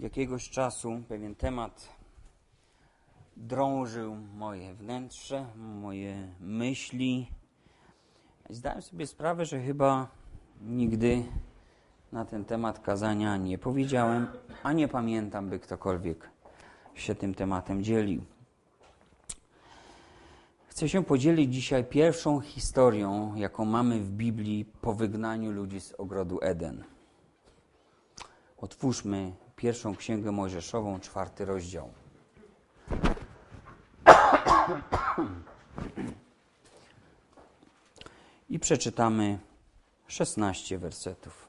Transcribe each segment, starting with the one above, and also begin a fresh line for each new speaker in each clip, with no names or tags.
jakiegoś czasu pewien temat drążył moje wnętrze, moje myśli. Zdałem sobie sprawę, że chyba nigdy na ten temat kazania nie powiedziałem, a nie pamiętam, by ktokolwiek się tym tematem dzielił. Chcę się podzielić dzisiaj pierwszą historią, jaką mamy w Biblii po wygnaniu ludzi z ogrodu Eden. Otwórzmy pierwszą Księgę Mojżeszową, 4 rozdział. I przeczytamy 16 wersetów.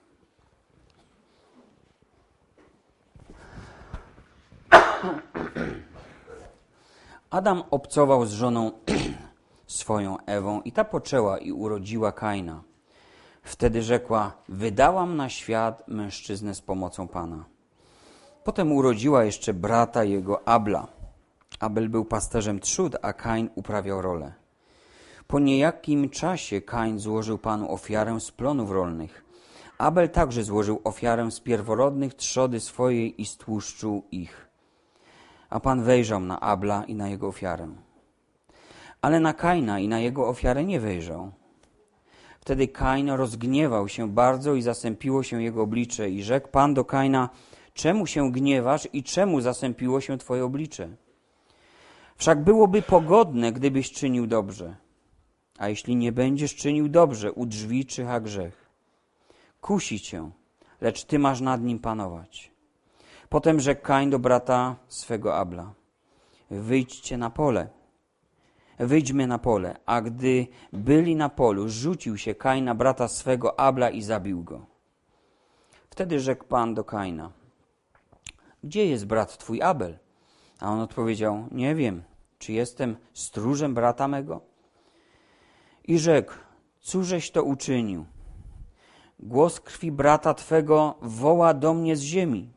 Adam obcował z żoną swoją Ewą i ta poczęła i urodziła Kaina. Wtedy rzekła: wydałam na świat mężczyznę z pomocą Pana. Potem urodziła jeszcze brata jego Abla. Abel był pasterzem trzód, a Kain uprawiał rolę. Po niejakim czasie Kain złożył Panu ofiarę z plonów rolnych. Abel także złożył ofiarę z pierworodnych trzody swojej i z tłuszczu ich. A Pan wejrzał na Abla i na jego ofiarę. Ale na Kaina i na jego ofiarę nie wejrzał. Wtedy Kain rozgniewał się bardzo i zasępiło się jego oblicze. I rzekł Pan do Kaina: czemu się gniewasz i czemu zasępiło się twoje oblicze? Wszak byłoby pogodne, gdybyś czynił dobrze. A jeśli nie będziesz czynił dobrze, u drzwi czyha grzech. Kusi cię, lecz ty masz nad nim panować. Potem rzekł Kain do brata swego Abla: wyjdźcie na pole. Wyjdźmy na pole. A gdy byli na polu, rzucił się Kain na brata swego Abla i zabił go. Wtedy rzekł Pan do Kaina: gdzie jest brat twój Abel? A on odpowiedział: nie wiem, czy jestem stróżem brata mego? I rzekł: cóżeś to uczynił? Głos krwi brata twego woła do mnie z ziemi.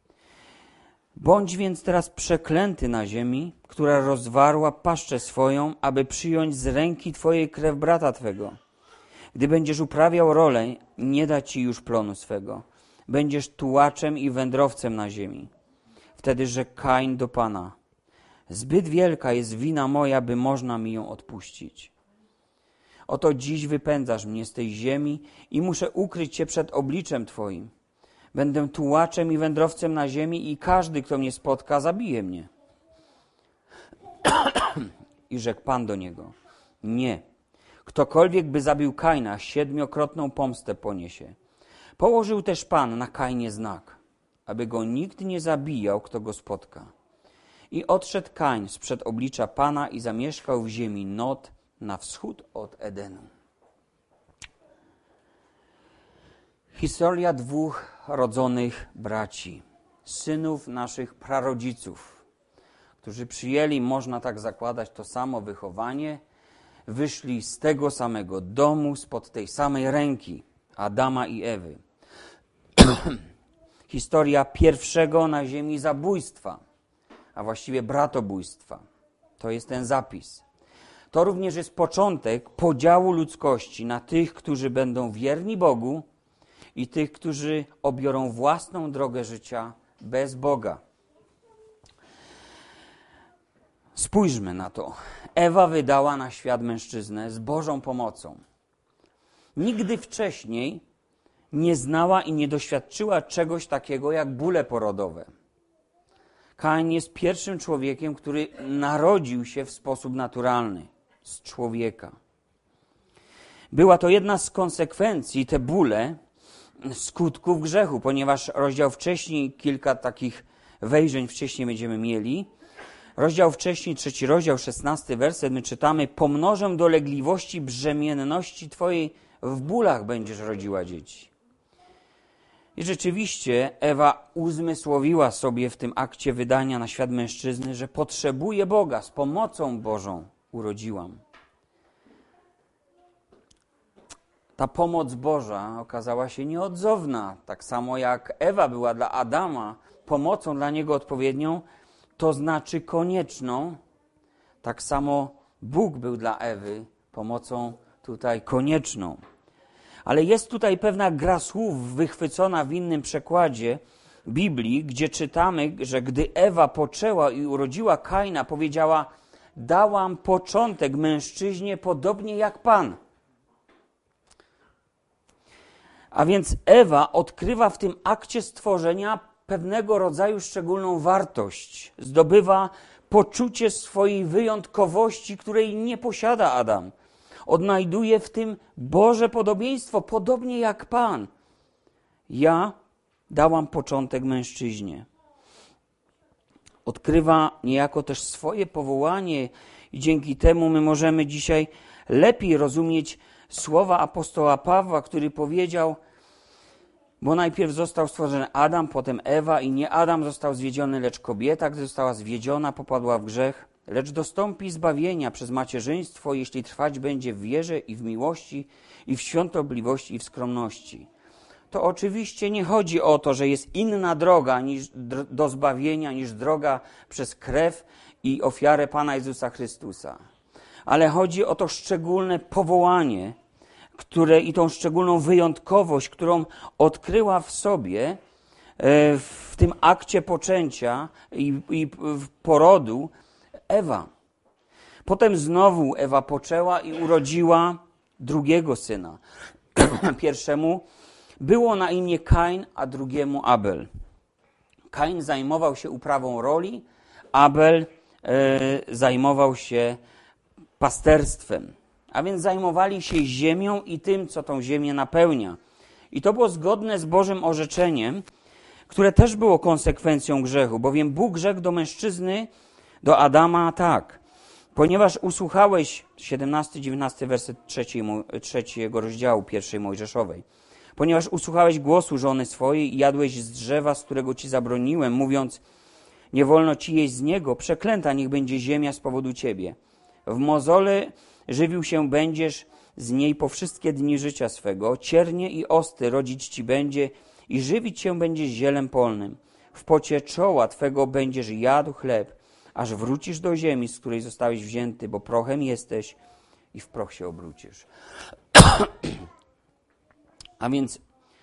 Bądź więc teraz przeklęty na ziemi, która rozwarła paszczę swoją, aby przyjąć z ręki twojej krew brata twego. Gdy będziesz uprawiał rolę, nie da ci już plonu swego. Będziesz tułaczem i wędrowcem na ziemi. Wtedy rzekł Kain do Pana: zbyt wielka jest wina moja, by można mi ją odpuścić. Oto dziś wypędzasz mnie z tej ziemi i muszę ukryć się przed obliczem Twoim. Będę tułaczem i wędrowcem na ziemi i każdy, kto mnie spotka, zabije mnie. I rzekł Pan do niego: nie. Ktokolwiek by zabił Kaina, 7-krotną pomstę poniesie. Położył też Pan na Kainie znak, aby go nikt nie zabijał, kto go spotka. I odszedł Kain sprzed oblicza Pana i zamieszkał w ziemi Nod na wschód od Edenu. Historia dwóch rodzonych braci, synów naszych prarodziców, którzy przyjęli, można tak zakładać, to samo wychowanie, wyszli z tego samego domu, spod tej samej ręki Adama i Ewy. Historia pierwszego na ziemi zabójstwa, a właściwie bratobójstwa. To jest ten zapis. To również jest początek podziału ludzkości na tych, którzy będą wierni Bogu i tych, którzy obiorą własną drogę życia bez Boga. Spójrzmy na to. Ewa wydała na świat mężczyznę z Bożą pomocą. Nigdy wcześniej nie znała i nie doświadczyła czegoś takiego jak bóle porodowe. Kain jest pierwszym człowiekiem, który narodził się w sposób naturalny z człowieka. Była to jedna z konsekwencji, te bóle, skutków grzechu, ponieważ rozdział wcześniej, kilka takich wejrzeń wcześniej będziemy mieli. Rozdział wcześniej, 3 rozdział, 16 werset, my czytamy: pomnożę dolegliwości brzemienności twojej, w bólach będziesz rodziła dzieci. I rzeczywiście Ewa uzmysłowiła sobie w tym akcie wydania na świat mężczyzny, że potrzebuje Boga, z pomocą Bożą urodziłam. Ta pomoc Boża okazała się nieodzowna. Tak samo jak Ewa była dla Adama pomocą dla niego odpowiednią, to znaczy konieczną, tak samo Bóg był dla Ewy pomocą tutaj konieczną. Ale jest tutaj pewna gra słów wychwycona w innym przekładzie, Biblii, gdzie czytamy, że gdy Ewa poczęła i urodziła Kaina, powiedziała: dałam początek mężczyźnie podobnie jak Pan. A więc Ewa odkrywa w tym akcie stworzenia pewnego rodzaju szczególną wartość. Zdobywa poczucie swojej wyjątkowości, której nie posiada Adam. Odnajduje w tym Boże podobieństwo, podobnie jak Pan. Ja dałam początek mężczyźnie. Odkrywa niejako też swoje powołanie i dzięki temu my możemy dzisiaj lepiej rozumieć słowa apostoła Pawła, który powiedział, bo najpierw został stworzony Adam, potem Ewa i nie Adam został zwiedziony, lecz kobieta, gdy została zwiedziona, popadła w grzech, lecz dostąpi zbawienia przez macierzyństwo, jeśli trwać będzie w wierze i w miłości i w świątobliwości i w skromności. To oczywiście nie chodzi o to, że jest inna droga do zbawienia niż droga przez krew i ofiarę Pana Jezusa Chrystusa. Ale chodzi o to szczególne powołanie, i tą szczególną wyjątkowość, którą odkryła w sobie w tym akcie poczęcia i porodu Ewa. Potem znowu Ewa poczęła i urodziła drugiego syna. Pierwszemu było na imię Kain, a drugiemu Abel. Kain zajmował się uprawą roli, Abel zajmował się pasterstwem. A więc zajmowali się ziemią i tym, co tą ziemię napełnia. I to było zgodne z Bożym orzeczeniem, które też było konsekwencją grzechu, bowiem Bóg rzekł do mężczyzny, do Adama tak: ponieważ usłuchałeś, 17-19 werset 3 rozdziału 1 Mojżeszowej, ponieważ usłuchałeś głosu żony swojej i jadłeś z drzewa, z którego ci zabroniłem, mówiąc, nie wolno ci jeść z niego, przeklęta niech będzie ziemia z powodu ciebie. W mozole żywił się będziesz z niej po wszystkie dni życia swego, ciernie i osty rodzić ci będzie i żywić się będziesz zielem polnym. W pocie czoła twego będziesz jadł chleb, aż wrócisz do ziemi, z której zostałeś wzięty, bo prochem jesteś i w proch się obrócisz. A więc,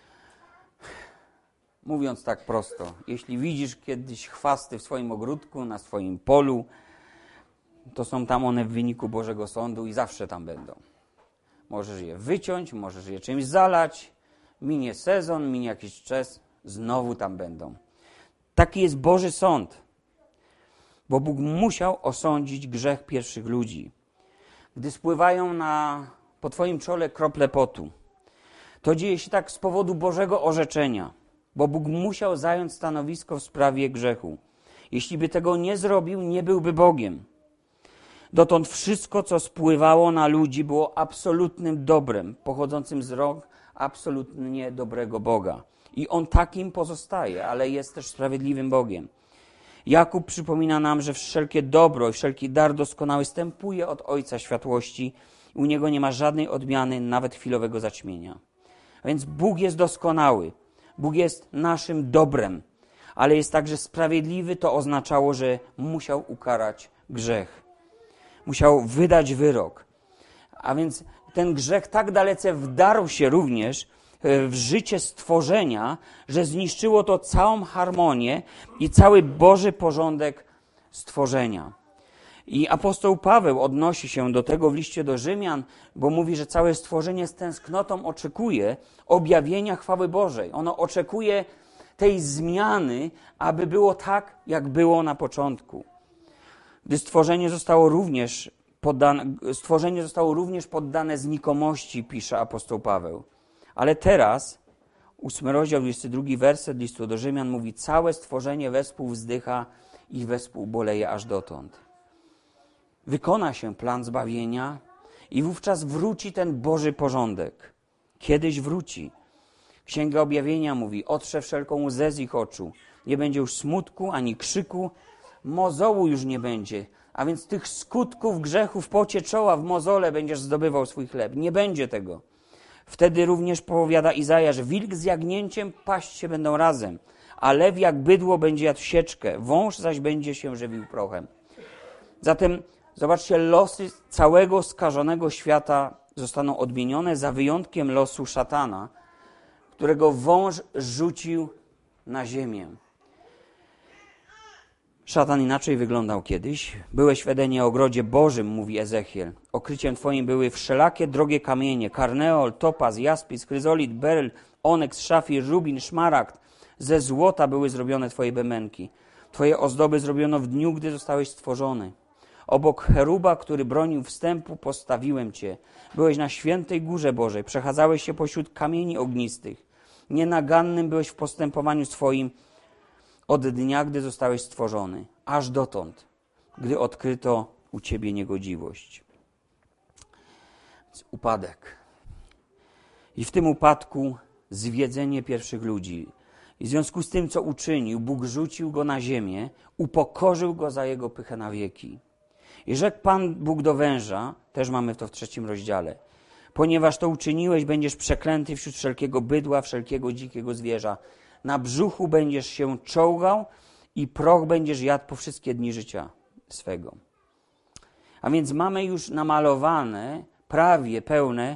mówiąc tak prosto, jeśli widzisz kiedyś chwasty w swoim ogródku, na swoim polu, to są tam one w wyniku Bożego Sądu i zawsze tam będą. Możesz je wyciąć, możesz je czymś zalać, minie sezon, minie jakiś czas, znowu tam będą. Taki jest Boży Sąd, bo Bóg musiał osądzić grzech pierwszych ludzi. Gdy spływają po twoim czole krople potu, to dzieje się tak z powodu Bożego orzeczenia, bo Bóg musiał zająć stanowisko w sprawie grzechu. Jeśli by tego nie zrobił, nie byłby Bogiem. Dotąd wszystko, co spływało na ludzi, było absolutnym dobrem, pochodzącym z rąk absolutnie dobrego Boga. I On takim pozostaje, ale jest też sprawiedliwym Bogiem. Jakub przypomina nam, że wszelkie dobro i wszelki dar doskonały stępuje od Ojca Światłości. U Niego nie ma żadnej odmiany, nawet chwilowego zaćmienia. A więc Bóg jest doskonały. Bóg jest naszym dobrem, ale jest także sprawiedliwy. To oznaczało, że musiał ukarać grzech. Musiał wydać wyrok. A więc ten grzech tak dalece wdarł się również w życie stworzenia, że zniszczyło to całą harmonię i cały Boży porządek stworzenia. I apostoł Paweł odnosi się do tego w liście do Rzymian, bo mówi, że całe stworzenie z tęsknotą oczekuje objawienia chwały Bożej. Ono oczekuje tej zmiany, aby było tak, jak było na początku. Gdy stworzenie zostało również poddane znikomości, pisze apostoł Paweł. Ale teraz, 8 rozdział, 22 werset listu do Rzymian mówi, całe stworzenie wespół wzdycha i wespół boleje aż dotąd. Wykona się plan zbawienia i wówczas wróci ten Boży porządek. Kiedyś wróci. Księga Objawienia mówi, otrze wszelką łzę z ich oczu. Nie będzie już smutku ani krzyku, mozołu już nie będzie. A więc tych skutków grzechu w pocie czoła, w mozole będziesz zdobywał swój chleb. Nie będzie tego. Wtedy również powiada Izajasz, wilk z jagnięciem paść się będą razem, a lew jak bydło będzie jadł sieczkę, wąż zaś będzie się żywił prochem. Zatem zobaczcie, losy całego skażonego świata zostaną odmienione za wyjątkiem losu szatana, którego wąż rzucił na ziemię. Szatan inaczej wyglądał kiedyś. Byłeś w Edenie ogrodzie Bożym, mówi Ezechiel. Okryciem twoim były wszelakie drogie kamienie, karneol, topaz, jaspis, chryzolit, beryl, oneks, szafir, rubin, szmaragd. Ze złota były zrobione twoje bębenki. Twoje ozdoby zrobiono w dniu, gdy zostałeś stworzony. Obok cheruba, który bronił wstępu, postawiłem cię. Byłeś na świętej górze Bożej, przechadzałeś się pośród kamieni ognistych. Nienagannym byłeś w postępowaniu swoim od dnia, gdy zostałeś stworzony, aż dotąd, gdy odkryto u ciebie niegodziwość. Upadek. I w tym upadku zwiedzenie pierwszych ludzi. I w związku z tym, co uczynił, Bóg rzucił go na ziemię, upokorzył go za jego pychę na wieki. I rzekł Pan Bóg do węża, też mamy to w 3 rozdziale, ponieważ to uczyniłeś, będziesz przeklęty wśród wszelkiego bydła, wszelkiego dzikiego zwierza. Na brzuchu będziesz się czołgał i proch będziesz jadł po wszystkie dni życia swego. A więc mamy już namalowane prawie pełne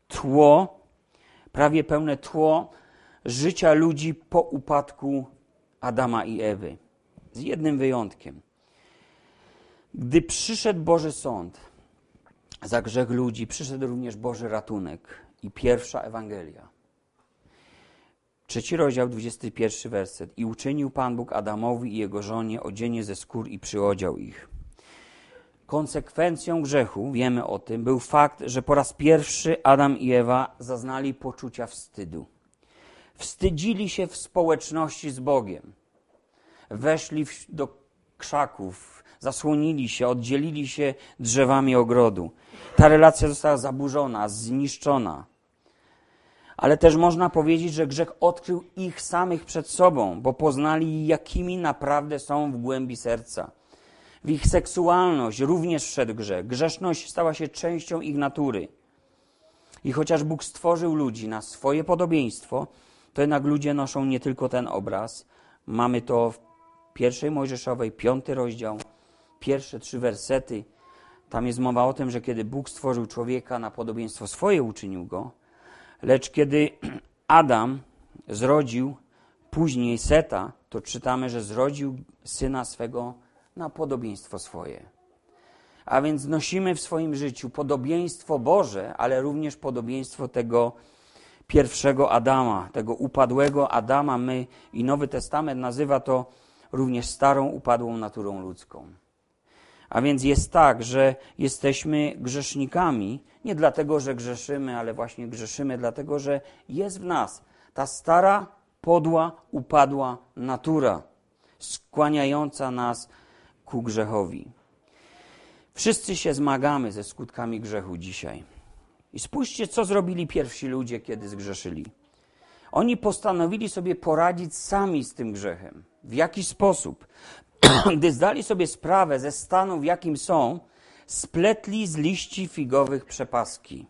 tło życia ludzi po upadku Adama i Ewy. Z jednym wyjątkiem. Gdy przyszedł Boży sąd za grzech ludzi, przyszedł również Boży ratunek i pierwsza Ewangelia. 3 rozdział, 21 werset. I uczynił Pan Bóg Adamowi i jego żonie odzienie ze skór i przyodział ich. Konsekwencją grzechu, wiemy o tym, był fakt, że po raz pierwszy Adam i Ewa zaznali poczucia wstydu. Wstydzili się w społeczności z Bogiem. Weszli do krzaków, zasłonili się, oddzielili się drzewami ogrodu. Ta relacja została zaburzona, zniszczona. Ale też można powiedzieć, że grzech odkrył ich samych przed sobą, bo poznali, jakimi naprawdę są w głębi serca. W ich seksualność również wszedł grzech. Grzeszność stała się częścią ich natury. I chociaż Bóg stworzył ludzi na swoje podobieństwo, to jednak ludzie noszą nie tylko ten obraz. Mamy to w 1 Mojżeszowej, 5 rozdział, pierwsze 3 wersety. Tam jest mowa o tym, że kiedy Bóg stworzył człowieka na podobieństwo swoje, uczynił go, lecz kiedy Adam zrodził później Seta, to czytamy, że zrodził syna swego na podobieństwo swoje. A więc nosimy w swoim życiu podobieństwo Boże, ale również podobieństwo tego pierwszego Adama, tego upadłego Adama. My i Nowy Testament nazywa to również starą, upadłą naturą ludzką. A więc jest tak, że jesteśmy grzesznikami, nie dlatego, że grzeszymy, ale właśnie grzeszymy, dlatego, że jest w nas ta stara, podła, upadła natura, skłaniająca nas ku grzechowi. Wszyscy się zmagamy ze skutkami grzechu dzisiaj. I spójrzcie, co zrobili pierwsi ludzie, kiedy zgrzeszyli. Oni postanowili sobie poradzić sami z tym grzechem. W jaki sposób? Gdy zdali sobie sprawę ze stanu, w jakim są, spletli z liści figowych przepaski.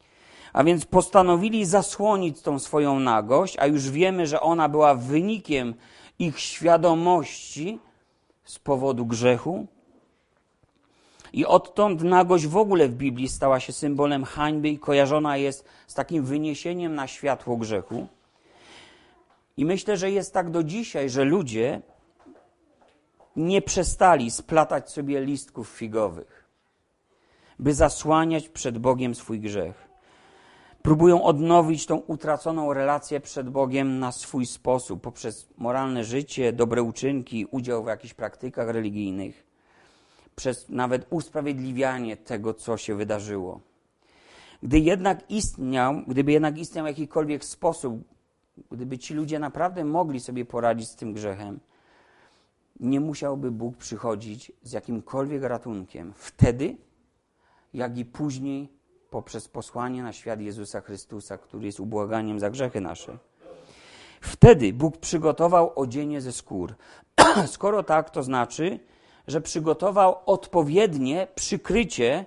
A więc postanowili zasłonić tą swoją nagość, a już wiemy, że ona była wynikiem ich świadomości z powodu grzechu. I odtąd nagość w ogóle w Biblii stała się symbolem hańby i kojarzona jest z takim wyniesieniem na światło grzechu. I myślę, że jest tak do dzisiaj, że ludzie nie przestali splatać sobie listków figowych, by zasłaniać przed Bogiem swój grzech. Próbują odnowić tą utraconą relację przed Bogiem na swój sposób, poprzez moralne życie, dobre uczynki, udział w jakichś praktykach religijnych, przez nawet usprawiedliwianie tego, co się wydarzyło. Gdyby jednak istniał jakikolwiek sposób, gdyby ci ludzie naprawdę mogli sobie poradzić z tym grzechem, nie musiałby Bóg przychodzić z jakimkolwiek ratunkiem wtedy, jak i później poprzez posłanie na świat Jezusa Chrystusa, który jest ubłaganiem za grzechy nasze. Wtedy Bóg przygotował odzienie ze skór. Skoro tak, to znaczy, że przygotował odpowiednie przykrycie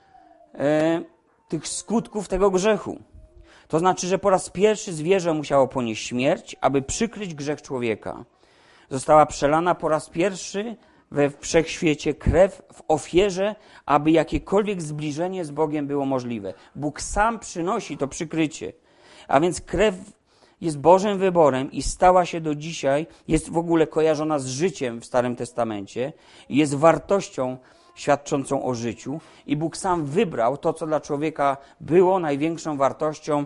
tych skutków tego grzechu. To znaczy, że po raz pierwszy zwierzę musiało ponieść śmierć, aby przykryć grzech człowieka. Została przelana po raz pierwszy we wszechświecie krew w ofierze, aby jakiekolwiek zbliżenie z Bogiem było możliwe. Bóg sam przynosi to przykrycie. A więc krew jest Bożym wyborem i stała się do dzisiaj, jest w ogóle kojarzona z życiem w Starym Testamencie, jest wartością świadczącą o życiu i Bóg sam wybrał to, co dla człowieka było największą wartością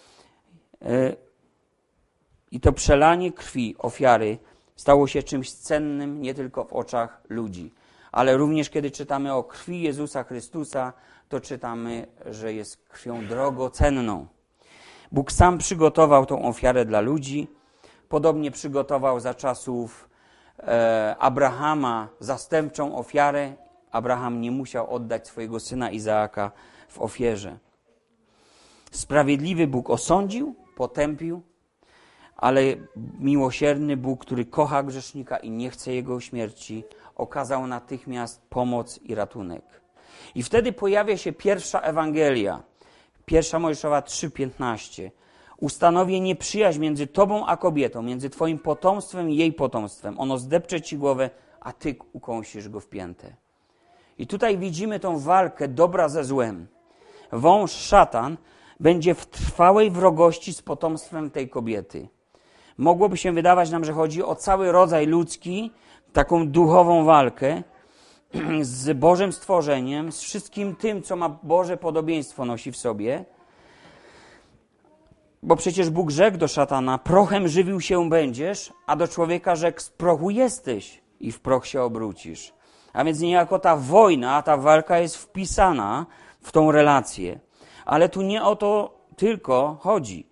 i to przelanie krwi ofiary stało się czymś cennym nie tylko w oczach ludzi, ale również kiedy czytamy o krwi Jezusa Chrystusa, to czytamy, że jest krwią drogocenną. Bóg sam przygotował tą ofiarę dla ludzi, podobnie przygotował za czasów Abrahama zastępczą ofiarę. Abraham nie musiał oddać swojego syna Izaaka w ofierze. Sprawiedliwy Bóg osądził, potępił, ale miłosierny Bóg, który kocha grzesznika i nie chce jego śmierci, okazał natychmiast pomoc i ratunek. I wtedy pojawia się pierwsza Ewangelia, 1 Mojżeszowa 3,15. Ustanowię nieprzyjaźń między tobą a kobietą, między twoim potomstwem i jej potomstwem. Ono zdepcze ci głowę, a ty ukąsisz go w piętę. I tutaj widzimy tą walkę dobra ze złem. Wąż, szatan, będzie w trwałej wrogości z potomstwem tej kobiety. Mogłoby się wydawać nam, że chodzi o cały rodzaj ludzki, taką duchową walkę z Bożym stworzeniem, z wszystkim tym, co ma Boże podobieństwo nosi w sobie. Bo przecież Bóg rzekł do szatana, prochem żywił się będziesz, a do człowieka rzekł, z prochu jesteś i w proch się obrócisz. A więc niejako ta wojna, ta walka jest wpisana w tą relację. Ale tu nie o to tylko chodzi.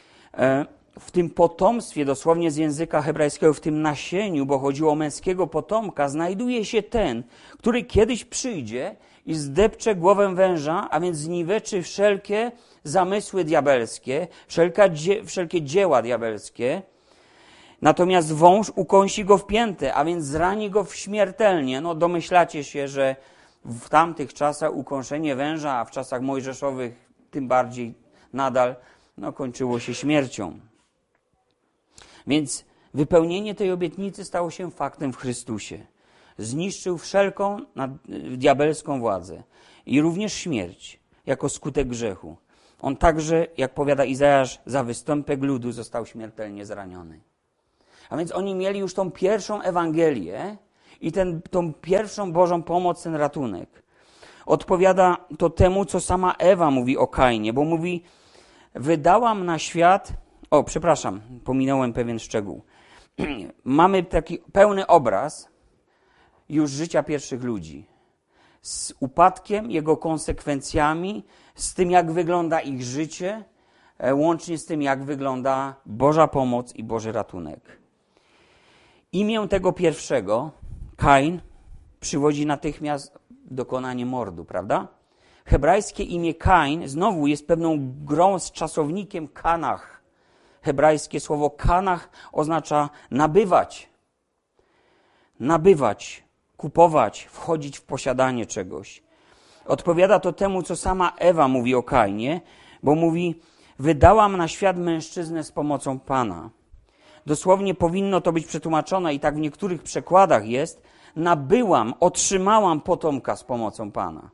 W tym potomstwie, dosłownie z języka hebrajskiego, w tym nasieniu, bo chodziło o męskiego potomka, znajduje się ten, który kiedyś przyjdzie i zdepcze głowę węża, a więc zniweczy wszelkie zamysły diabelskie, wszelkie dzieła diabelskie. Natomiast wąż ukąsi go w piętę, a więc zrani go śmiertelnie. No domyślacie się, że w tamtych czasach ukąszenie węża, a w czasach mojżeszowych tym bardziej nadal, kończyło się śmiercią. Więc wypełnienie tej obietnicy stało się faktem w Chrystusie. Zniszczył wszelką diabelską władzę i również śmierć jako skutek grzechu. On także, jak powiada Izajasz, za występek ludu został śmiertelnie zraniony. A więc oni mieli już tą pierwszą Ewangelię i tą pierwszą Bożą pomoc, ten ratunek. Odpowiada to temu, co sama Ewa mówi o Kainie, bo mówi, wydałam na świat... pominąłem pewien szczegół. Mamy taki pełny obraz już życia pierwszych ludzi. Z upadkiem, jego konsekwencjami, z tym, jak wygląda ich życie, łącznie z tym, jak wygląda Boża pomoc i Boży ratunek. Imię tego pierwszego, Kain, przywodzi natychmiast dokonanie mordu, prawda? Hebrajskie imię Kain znowu jest pewną grą z czasownikiem kanach. Hebrajskie słowo kanach oznacza nabywać. Nabywać, kupować, wchodzić w posiadanie czegoś. Odpowiada to temu, co sama Ewa mówi o Kainie, bo mówi, wydałam na świat mężczyznę z pomocą Pana. Dosłownie powinno to być przetłumaczone i tak w niektórych przekładach jest, nabyłam, otrzymałam potomka z pomocą Pana.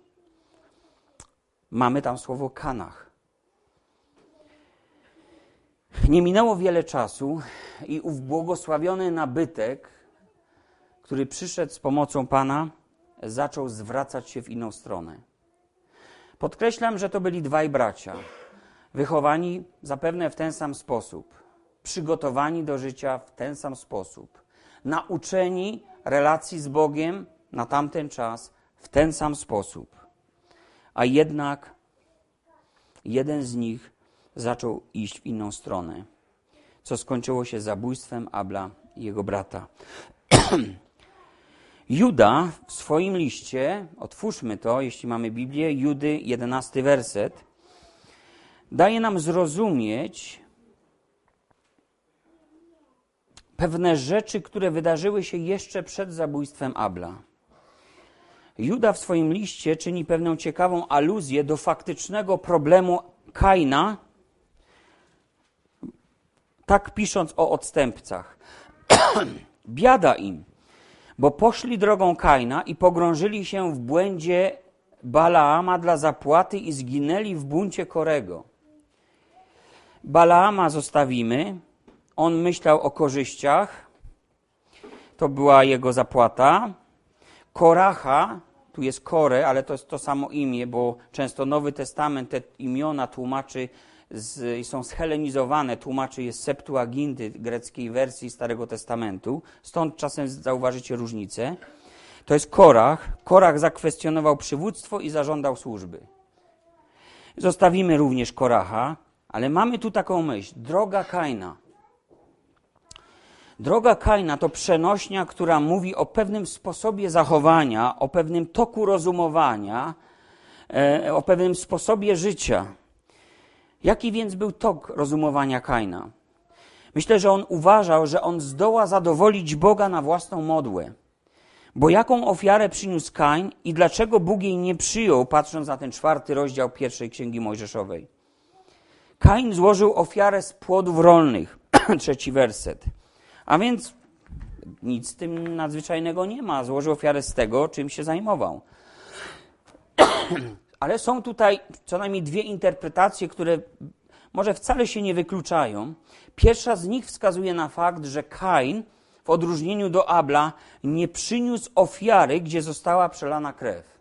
Mamy tam słowo kanach. Nie minęło wiele czasu i ów błogosławiony nabytek, który przyszedł z pomocą Pana, zaczął zwracać się w inną stronę. Podkreślam, że to byli dwaj bracia, wychowani zapewne w ten sam sposób, przygotowani do życia w ten sam sposób, nauczeni relacji z Bogiem na tamten czas w ten sam sposób. A jednak jeden z nich zaczął iść w inną stronę, co skończyło się zabójstwem Abla i jego brata. Juda w swoim liście, otwórzmy to, jeśli mamy Biblię, Judy 11 werset, daje nam zrozumieć pewne rzeczy, które wydarzyły się jeszcze przed zabójstwem Abla. Juda w swoim liście czyni pewną ciekawą aluzję do faktycznego problemu Kaina, tak pisząc o odstępcach. Biada im, bo poszli drogą Kaina i pogrążyli się w błędzie Balaama dla zapłaty i zginęli w buncie Korego. Balaama zostawimy. On myślał o korzyściach. To była jego zapłata. Koracha, tu jest Kore, ale to jest to samo imię, bo często Nowy Testament te imiona tłumaczy są schelenizowane, tłumaczy je z Septuaginty, greckiej wersji Starego Testamentu. Stąd czasem zauważycie różnicę. To jest Korach. Korach zakwestionował przywództwo i zażądał służby. Zostawimy również Koracha, ale mamy tu taką myśl. Droga Kaina. Droga Kaina to przenośnia, która mówi o pewnym sposobie zachowania, o pewnym toku rozumowania, o pewnym sposobie życia. Jaki więc był tok rozumowania Kaina? Myślę, że on uważał, że on zdoła zadowolić Boga na własną modłę. Bo jaką ofiarę przyniósł Kain i dlaczego Bóg jej nie przyjął, patrząc na ten 4 rozdział 1 Księgi Mojżeszowej. Kain złożył ofiarę z płodów rolnych, 3 werset. A więc nic z tym nadzwyczajnego nie ma. Złożył ofiarę z tego, czym się zajmował. Ale są tutaj co najmniej 2 interpretacje, które może wcale się nie wykluczają. Pierwsza z nich wskazuje na fakt, że Kain w odróżnieniu do Abla nie przyniósł ofiary, gdzie została przelana krew.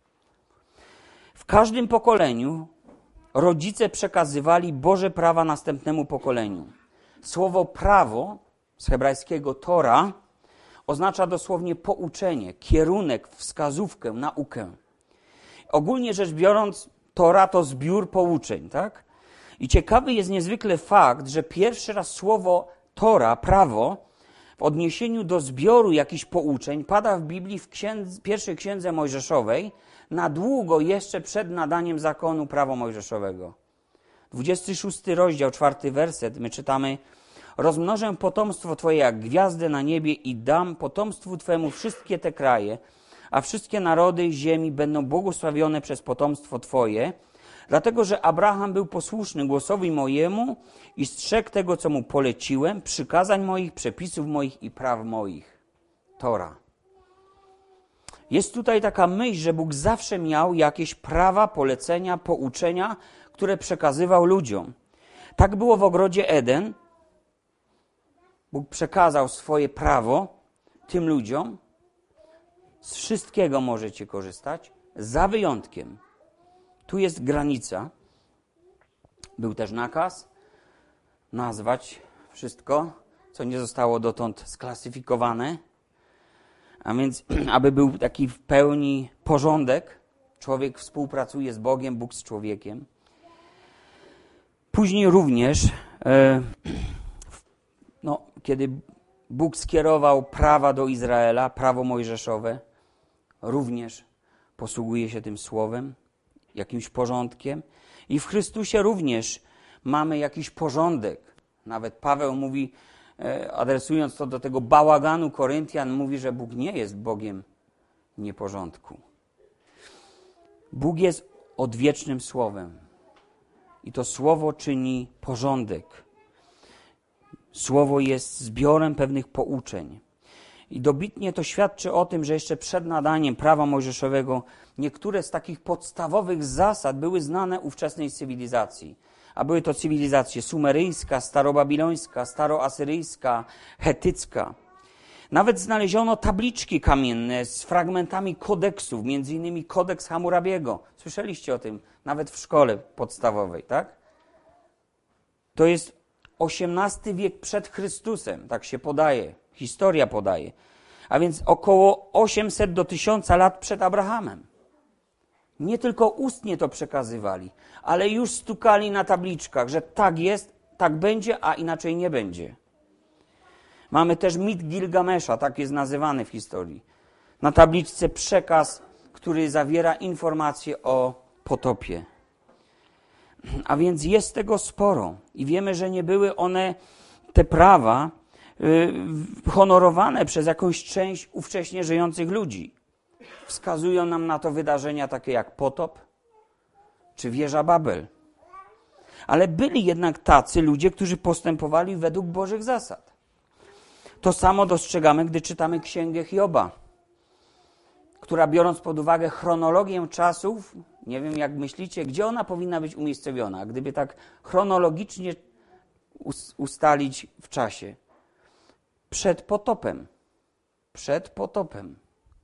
W każdym pokoleniu rodzice przekazywali Boże prawa następnemu pokoleniu. Słowo prawo z hebrajskiego Tora oznacza dosłownie pouczenie, kierunek, wskazówkę, naukę. Ogólnie rzecz biorąc, Tora to zbiór pouczeń, tak? I ciekawy jest niezwykle fakt, że pierwszy raz słowo Tora, prawo, w odniesieniu do zbioru jakichś pouczeń pada w Biblii w pierwszej księdze Mojżeszowej na długo jeszcze przed nadaniem zakonu prawa mojżeszowego. 26 rozdział, 4 werset, my czytamy: rozmnożę potomstwo Twoje jak gwiazdę na niebie i dam potomstwu Twemu wszystkie te kraje, a wszystkie narody ziemi będą błogosławione przez potomstwo Twoje, dlatego że Abraham był posłuszny głosowi mojemu i strzegł tego, co mu poleciłem, przykazań moich, przepisów moich i praw moich. Tora. Jest tutaj taka myśl, że Bóg zawsze miał jakieś prawa, polecenia, pouczenia, które przekazywał ludziom. Tak było w ogrodzie Eden. Bóg przekazał swoje prawo tym ludziom. Z wszystkiego możecie korzystać, za wyjątkiem. Tu jest granica. Był też nakaz nazwać wszystko, co nie zostało dotąd sklasyfikowane. A więc, aby był taki w pełni porządek, człowiek współpracuje z Bogiem, Bóg z człowiekiem. Później również, kiedy Bóg skierował prawa do Izraela, prawo mojżeszowe, również posługuje się tym słowem, jakimś porządkiem. I w Chrystusie również mamy jakiś porządek. Nawet Paweł mówi, adresując to do tego bałaganu Koryntian, mówi, że Bóg nie jest Bogiem nieporządku. Bóg jest odwiecznym Słowem. I to Słowo czyni porządek. Słowo jest zbiorem pewnych pouczeń. I dobitnie to świadczy o tym, że jeszcze przed nadaniem prawa mojżeszowego niektóre z takich podstawowych zasad były znane ówczesnej cywilizacji. A były to cywilizacje sumeryjska, starobabilońska, staroasyryjska, chetycka. Nawet znaleziono tabliczki kamienne z fragmentami kodeksów, między innymi kodeks Hammurabiego. Słyszeliście o tym nawet w szkole podstawowej, tak? To jest XVIII wiek przed Chrystusem, tak się podaje, historia podaje. A więc około 800 do 1000 lat przed Abrahamem. Nie tylko ustnie to przekazywali, ale już stukali na tabliczkach, że tak jest, tak będzie, a inaczej nie będzie. Mamy też mit Gilgamesza, tak jest nazywany w historii. Na tabliczce przekaz, który zawiera informacje o potopie. A więc jest tego sporo i wiemy, że nie były one, te prawa, honorowane przez jakąś część ówcześnie żyjących ludzi. Wskazują nam na to wydarzenia takie jak potop czy wieża Babel. Ale byli jednak tacy ludzie, którzy postępowali według Bożych zasad. To samo dostrzegamy, gdy czytamy Księgę Hioba, która biorąc pod uwagę chronologię czasów, nie wiem jak myślicie, gdzie ona powinna być umiejscowiona. Gdyby tak chronologicznie ustalić w czasie. Przed potopem. Przed potopem.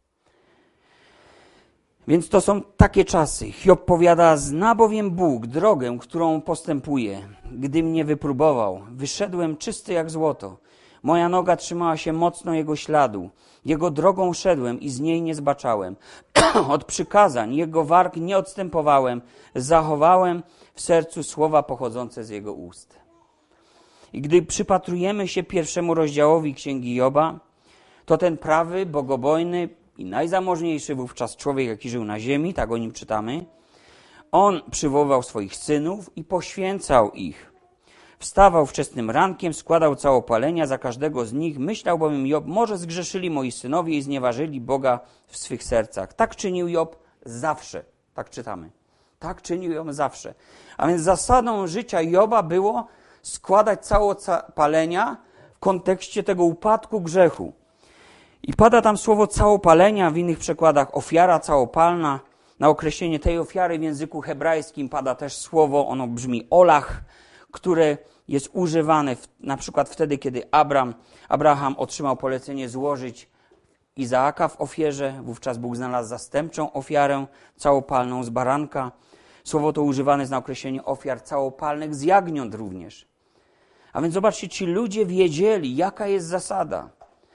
Więc to są takie czasy. Hiob powiada, zna bowiem Bóg drogę, którą postępuje. Gdy mnie wypróbował, wyszedłem czysty jak złoto. Moja noga trzymała się mocno Jego śladu. Jego drogą szedłem i z niej nie zbaczałem. Od przykazań Jego warg nie odstępowałem. Zachowałem w sercu słowa pochodzące z Jego ust. I gdy przypatrujemy się pierwszemu rozdziałowi Księgi Joba, to ten prawy, bogobojny i najzamożniejszy wówczas człowiek, jaki żył na ziemi, tak o nim czytamy, on przywoływał swoich synów i poświęcał ich. Wstawał wczesnym rankiem, składał całopalenia za każdego z nich. Myślał bowiem Job, może zgrzeszyli moi synowie i znieważyli Boga w swych sercach. Tak czynił Job zawsze. Tak czytamy. Tak czynił Job zawsze. A więc zasadą życia Joba było składać całopalenia w kontekście tego upadku grzechu. I pada tam słowo całopalenia, w innych przekładach ofiara całopalna. Na określenie tej ofiary w języku hebrajskim pada też słowo, ono brzmi olach, które jest używane na przykład wtedy, kiedy Abraham otrzymał polecenie złożyć Izaaka w ofierze. Wówczas Bóg znalazł zastępczą ofiarę całopalną z baranka. Słowo to używane jest na określenie ofiar całopalnych z jagniąt również. A więc zobaczcie, ci ludzie wiedzieli, jaka jest zasada.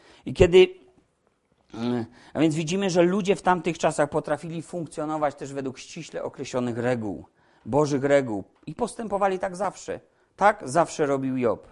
A więc widzimy, że ludzie w tamtych czasach potrafili funkcjonować też według ściśle określonych reguł, Bożych reguł i postępowali tak zawsze. Tak zawsze robił Job.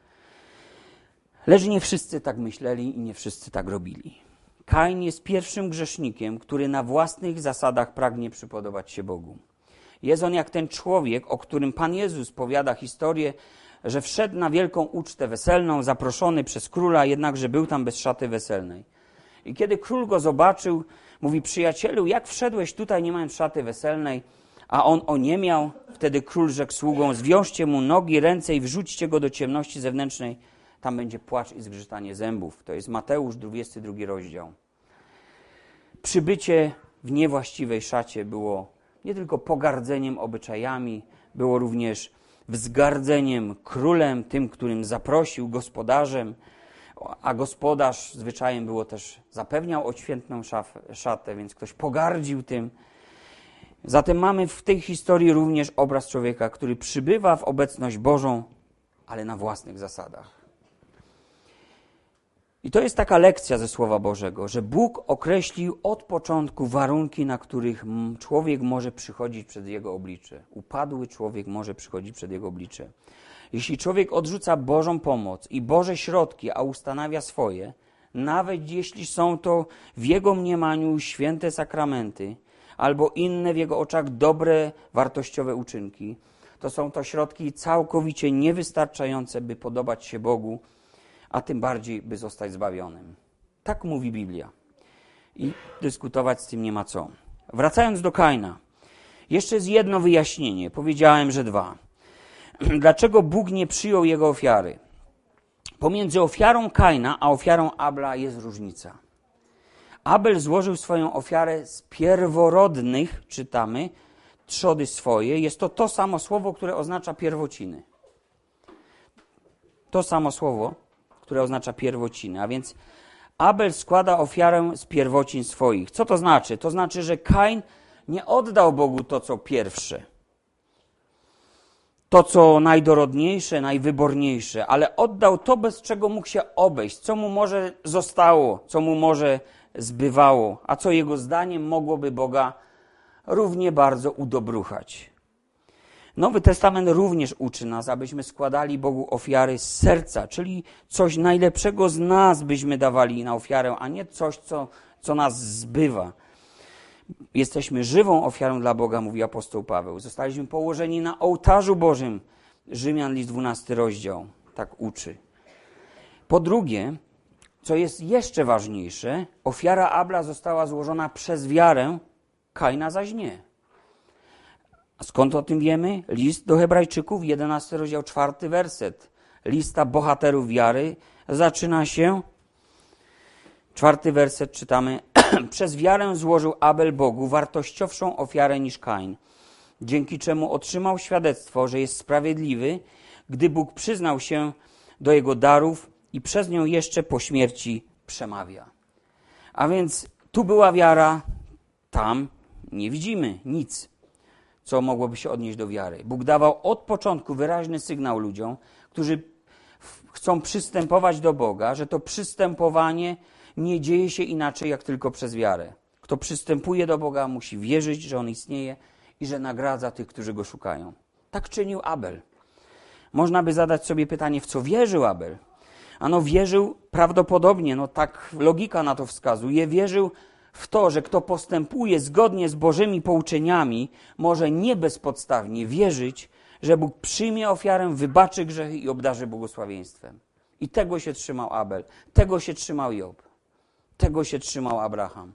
Lecz nie wszyscy tak myśleli i nie wszyscy tak robili. Kain jest pierwszym grzesznikiem, który na własnych zasadach pragnie przypodobać się Bogu. Jest on jak ten człowiek, o którym Pan Jezus powiada historię, że wszedł na wielką ucztę weselną, zaproszony przez króla, jednakże był tam bez szaty weselnej. I kiedy król go zobaczył, mówi, przyjacielu, jak wszedłeś tutaj, nie mając szaty weselnej? A on oniemiał. Wtedy król rzekł sługom, zwiążcie mu nogi, ręce i wrzućcie go do ciemności zewnętrznej. Tam będzie płacz i zgrzytanie zębów. To jest Mateusz, 22 rozdział. Przybycie w niewłaściwej szacie było nie tylko pogardzeniem obyczajami, było również wzgardzeniem królem, tym, którym zaprosił, gospodarzem, a gospodarz zwyczajem było też zapewniał odświętną szatę, więc ktoś pogardził tym. Zatem mamy w tej historii również obraz człowieka, który przybywa w obecność Bożą, ale na własnych zasadach. I to jest taka lekcja ze Słowa Bożego, że Bóg określił od początku warunki, na których człowiek może przychodzić przed Jego oblicze. Upadły człowiek może przychodzić przed Jego oblicze. Jeśli człowiek odrzuca Bożą pomoc i Boże środki, a ustanawia swoje, nawet jeśli są to w jego mniemaniu święte sakramenty albo inne w jego oczach dobre, wartościowe uczynki, to są to środki całkowicie niewystarczające, by podobać się Bogu, a tym bardziej, by zostać zbawionym. Tak mówi Biblia. I dyskutować z tym nie ma co. Wracając do Kaina, jeszcze jest jedno wyjaśnienie. Powiedziałem, że dwa. Dlaczego Bóg nie przyjął jego ofiary? Pomiędzy ofiarą Kaina a ofiarą Abla jest różnica. Abel złożył swoją ofiarę z pierworodnych, czytamy, trzody swoje. Jest to samo słowo, które oznacza pierwociny. To samo słowo, które oznacza pierwociny. A więc Abel składa ofiarę z pierwocin swoich. Co to znaczy? To znaczy, że Kain nie oddał Bogu to, co pierwsze. To, co najdorodniejsze, najwyborniejsze, ale oddał to, bez czego mógł się obejść, co mu może zostało, co mu może zbywało, a co jego zdaniem mogłoby Boga równie bardzo udobruchać. Nowy Testament również uczy nas, abyśmy składali Bogu ofiary z serca, czyli coś najlepszego z nas byśmy dawali na ofiarę, a nie coś, co nas zbywa. Jesteśmy żywą ofiarą dla Boga, mówi apostoł Paweł. Zostaliśmy położeni na ołtarzu Bożym. Rzymian, list 12 rozdział. Tak uczy. Po drugie, co jest jeszcze ważniejsze, ofiara Abla została złożona przez wiarę, Kaina zaś nie. A skąd o tym wiemy? List do Hebrajczyków, 11 rozdział, 4 werset. Lista bohaterów wiary zaczyna się, 4 werset czytamy. Przez wiarę złożył Abel Bogu wartościowszą ofiarę niż Kain, dzięki czemu otrzymał świadectwo, że jest sprawiedliwy, gdy Bóg przyznał się do jego darów i przez nią jeszcze po śmierci przemawia. A więc tu była wiara, tam nie widzimy nic, co mogłoby się odnieść do wiary. Bóg dawał od początku wyraźny sygnał ludziom, którzy chcą przystępować do Boga, że to przystępowanie nie dzieje się inaczej jak tylko przez wiarę. Kto przystępuje do Boga, musi wierzyć, że On istnieje i że nagradza tych, którzy Go szukają. Tak czynił Abel. Można by zadać sobie pytanie, w co wierzył Abel? Ano wierzył prawdopodobnie, tak logika na to wskazuje, wierzył w to, że kto postępuje zgodnie z Bożymi pouczeniami, może nie bezpodstawnie wierzyć, że Bóg przyjmie ofiarę, wybaczy grzechy i obdarzy błogosławieństwem. I tego się trzymał Abel, tego się trzymał Job, tego się trzymał Abraham.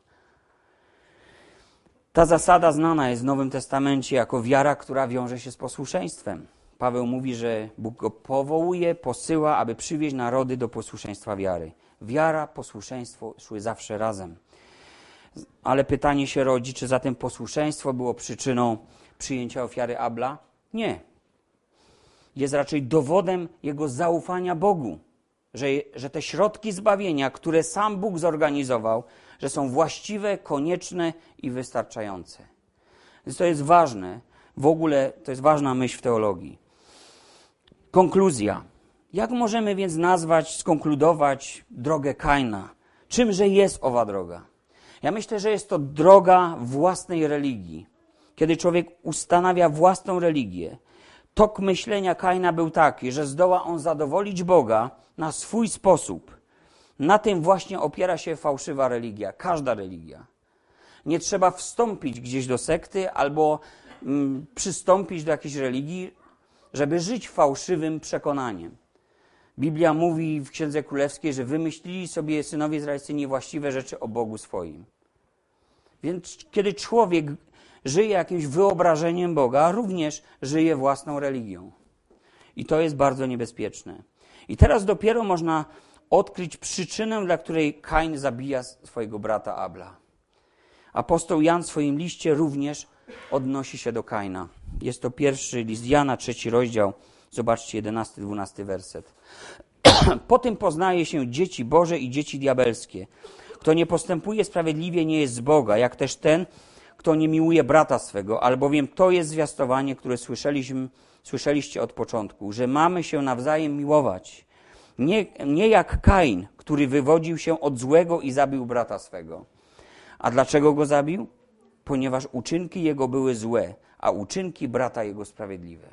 Ta zasada znana jest w Nowym Testamencie jako wiara, która wiąże się z posłuszeństwem. Paweł mówi, że Bóg go powołuje, posyła, aby przywieźć narody do posłuszeństwa wiary. Wiara, posłuszeństwo szły zawsze razem. Ale pytanie się rodzi, czy zatem posłuszeństwo było przyczyną przyjęcia ofiary Abla? Nie. Jest raczej dowodem jego zaufania Bogu, że te środki zbawienia, które sam Bóg zorganizował, że są właściwe, konieczne i wystarczające. Więc to jest ważne. W ogóle to jest ważna myśl w teologii. Konkluzja. Jak możemy więc skonkludować drogę Kaina? Czymże jest owa droga? Ja myślę, że jest to droga własnej religii. Kiedy człowiek ustanawia własną religię, tok myślenia Kaina był taki, że zdoła on zadowolić Boga na swój sposób. Na tym właśnie opiera się fałszywa religia, każda religia. Nie trzeba wstąpić gdzieś do sekty albo przystąpić do jakiejś religii, żeby żyć fałszywym przekonaniem. Biblia mówi w Księdze Królewskiej, że wymyślili sobie synowie izraelscy niewłaściwe rzeczy o Bogu swoim. Więc kiedy człowiek żyje jakimś wyobrażeniem Boga, również żyje własną religią. I to jest bardzo niebezpieczne. I teraz dopiero można odkryć przyczynę, dla której Kain zabija swojego brata Abla. Apostoł Jan w swoim liście również odnosi się do Kaina. Jest to pierwszy list Jana, 3 rozdział. Zobaczcie, 11-12 werset. Po tym poznaje się dzieci Boże i dzieci diabelskie. Kto nie postępuje sprawiedliwie, nie jest z Boga, jak też ten, kto nie miłuje brata swego, albowiem to jest zwiastowanie, które słyszeliście od początku, że mamy się nawzajem miłować. Nie jak Kain, który wywodził się od złego i zabił brata swego. A dlaczego go zabił? Ponieważ uczynki jego były złe, a uczynki brata jego sprawiedliwe.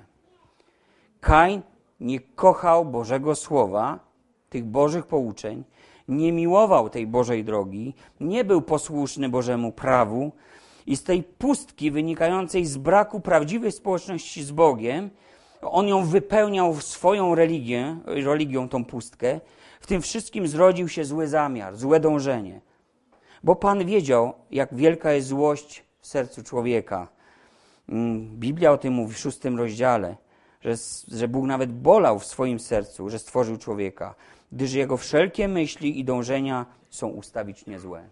Kain nie kochał Bożego Słowa, tych Bożych pouczeń, nie miłował tej Bożej drogi, nie był posłuszny Bożemu prawu i z tej pustki wynikającej z braku prawdziwej społeczności z Bogiem, on ją wypełniał swoją religią tą pustkę, w tym wszystkim zrodził się zły zamiar, złe dążenie. Bo Pan wiedział, jak wielka jest złość w sercu człowieka. Biblia o tym mówi w 6 rozdziale, że Bóg nawet bolał w swoim sercu, że stworzył człowieka, gdyż jego wszelkie myśli i dążenia są ustawicznie złe.